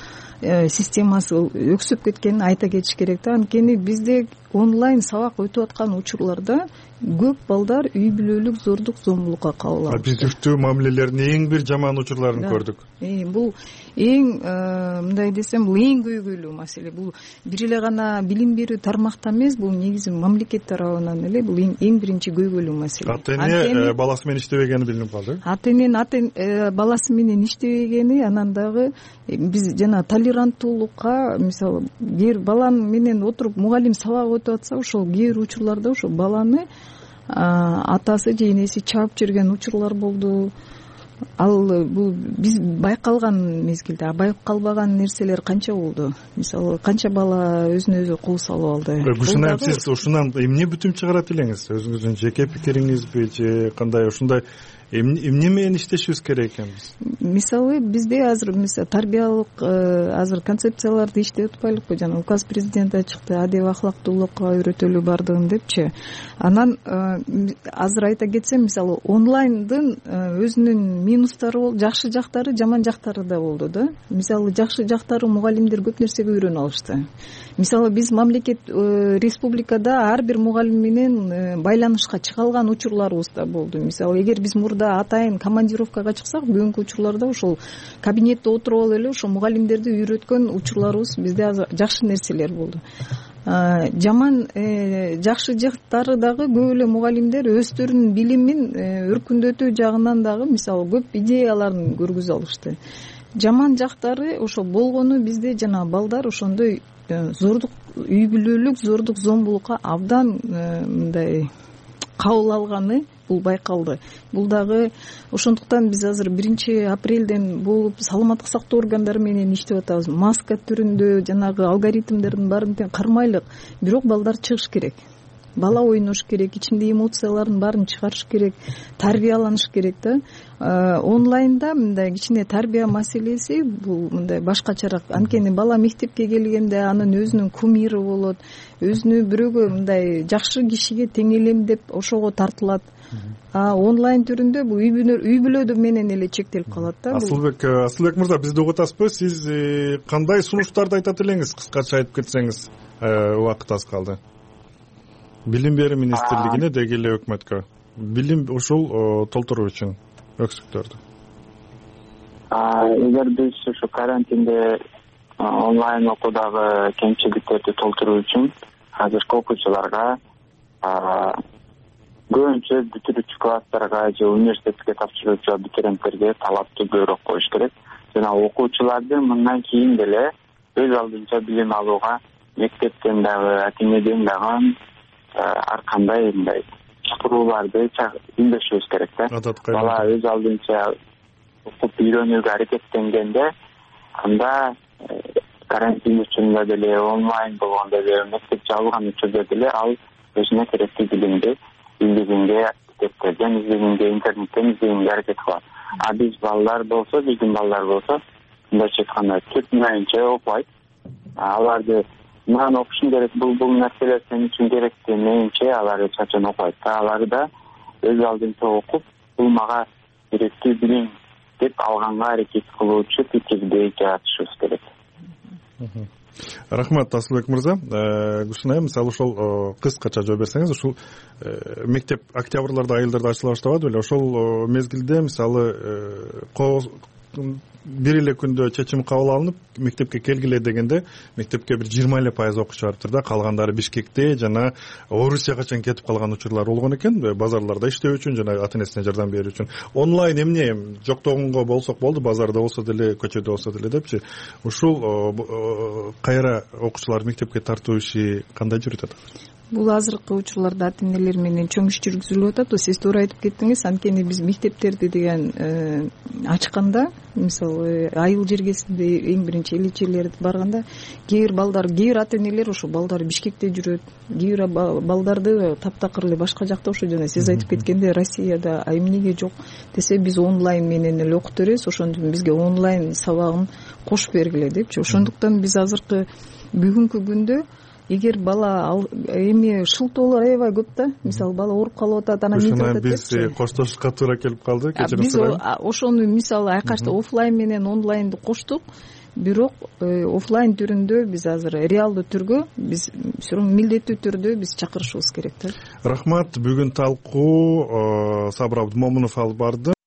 системасы өксүп кеткенин айта кетиш керек да. Анткени бизде онлайн сабак өтүп аткан учурларда көп балдар үй бүлөлүк зордук зомбулукка кабыл алышты. Биздиктүү мамилелердин эң бир жаман учурларын көрдүк. Бул эң мындай десем, бул эң көйгөйлүү маселе. Бул бир эле гана билим берүү тармакта эмес, бул негизи мамлекет тарабынан эле бул эң биринчи көйгөйлүү маселе. Ата эне баласы менен иштебегени билинип калды. Ата эне баласы менен иштебегени, анан дагы биз жана толеранттуулукка, мисалы, кээ бала менен отуруп мугалим сабак өтүп атса, ошол кээ бир учурларда ошо баланы атасы же энеси чаап жиберген учурлар болду. Ал бул биз байкалган мезгилде, байкалып калбаган нерселер канча болду? Мисалы, канча бала өзүнө өзү кол салып алды? Ушунан сиз ушунан эмне бүтүм чыгарат элеңиз? Өзүңүздүн жеке пикириңизби же кандай ушундай эмне менен иштешибиз керек экенбиз? Мисалы, бизде азыр мисалы тарбиялык азыр концепцияларды иштеп атпайлыкпы? Жана указ президента чыкты, адеп ахлактуулукка үйрөтөлү бардыгын депчи. Анан азыр айта кетсем, мисалы, онлайндын өзүнүн минустары болду, жакшы жактары, жаман жактары да болду да. Мисалы, жакшы жактары мугалимдер көп нерсеге үйрөнө алышты. Мисалы, биз мамлекет республикада ар бир мугалим менен байланышка чыга алган учурларыбыз да болду. Мисалы, эгер биз мурда атайын командировкага чыксак, бүгүнкү учурларда ошол кабинетте отуруп алып эле ошо мугалимдерди үйрөткөн учурларыбыз бизде жакшы нерселер болду. Жаман жакшы жактары дагы көп эле мугалимдер өздөрүнүн билимин өркүндөтүү жагынан дагы мисалы көп идеяларын көргүзө алышты. Жаман жактары ошо болгону бизде жана балдар ошондой зордук, үй бүлөлүк зордук зомбулукка абдан мындай кабыл алганы бул байкалды. Бул дагы ошондуктан биз азыр биринчи апрелден болуп саламаттык сактоо органдары менен иштеп атабыз. Маска түрүндө жанагы алгоритмдердин баарын кармайлык, бирок балдар чыгыш керек. Бала ойнош керек, ичинде эмоцияларын баарын чыгарыш керек, тарбияланыш керек да. Онлайнда мындай кичине тарбия маселеси бул мындай башкачараак. Анткени бала мектепке келгенде анын өзүнүн кумири болот, өзүнү бирөөгө мындай жакшы кишиге теңелем деп ошого тартылат. А онлайн түрүндө бул үй бүлөдө менен эле чектелип калат да. Асылбек, Асылбек мырза, бизди угутасызбы? Сиз кандай сунуштарды айтат элеңиз? Кыскача айтып кетсеңиз, убакыт аз калды. Билим берүү министрлигине деги эле өкмөткө билим ушул толтуруу үчүн өксүктөрдү. Эгер биз ушу карантинде онлайн окуудагы кемчиликтерди толтуруу үчүн азыркы окуучуларга көбүнчө бүтүрүүчү класстарга же университетке тапшыруучу абитуриенттерге талапты көбүрөөк коюш керек. Жана окуучулардын мындан кийин деле өз алдынча билим алууга мектептен дагы, ата энеден дагы ар кандай мындай чакырууларды үндөшүбүз керек да. Бала өз алдынча окуп үйрөнүүгө аракеттенгенде, анда карантин учурунда деле, онлайн болгондо деле, мектеп жабылган учурда деле ал өзүнө керектүү билимди бийлигинге, китептерден издегенге, интернеттен издегенге аракет кылат. а биз балдар болсо биздин балдар болсо мындайча айтканда төрт айынча окубайт. Аларды мынаны окушуң керек, бул бул нерселер сен үчүн керек демейинче алар эч качан окубайт да. Алары да өз алдынча окуп, бул мага керектүү билим деп алганга аракет кылуучу пикирди жаратышыбыз керек. Рахмат, Асылбек мырза. Гүлшынай, мисалы ошол кыскача жооп берсеңиз, ушул мектеп октябрларда, айылдарда ачыла баштабады беле? Ошол мезгилде мисалы бир эле күндө чечим кабыл алынып, мектепке келгиле дегенде, мектепке бир жыйырма эле пайыз окуучу барыптыр да, калгандары Бишкекте жана Орусияга чейин кетип калган учурлар болгон экен, базарларда иштөө үчүн жана ата-энесине жардам берүү үчүн. Онлайн эмне жоктогонго болсок болду, базарда болсо деле, көчөдө болсо деле депчи. Ушул кайра окуучулар мектепке тартуу иши кандай жүрүп атат? Бул азыркы учурларда ата-энелер менен чоң иш жүргүзүлүп атат. Сиз туура айтып кеттиңиз. Анткени биз мектептерди деген ачканда, мисалы айыл жергесинде эң биринчи эличелерди барганда, кээ бир балдар, кээ бир ата-энелер ошо балдары Бишкекте жүрөт, кээ бир балдарды таптакыр эле башка жакта, ошо жана сиз айтып кеткендей Россияда, а эмнеге жок десе, биз онлайн менен эле окуп беребиз, ошондон бизге онлайн сабагын кошуп бергиле депчи. Ошондуктан биз азыркы бүгүнкү күндө эгер бала эми шылтоолор аябай көп да, мисалы бала ооруп калып атат, анан мынтип атат депчи. Биз коштошушка туура келип калды, кечирим сурайм. Биз ошону мисалы айкашта офлайн менен онлайнды коштук, бирок офлайн түрүндө биз азыр реалдуу түргө биз милдеттүү түрдө биз чакырышыбыз керек да. Рахмат, бүгүн талкуу Сабыр Абдымомунов алып барды.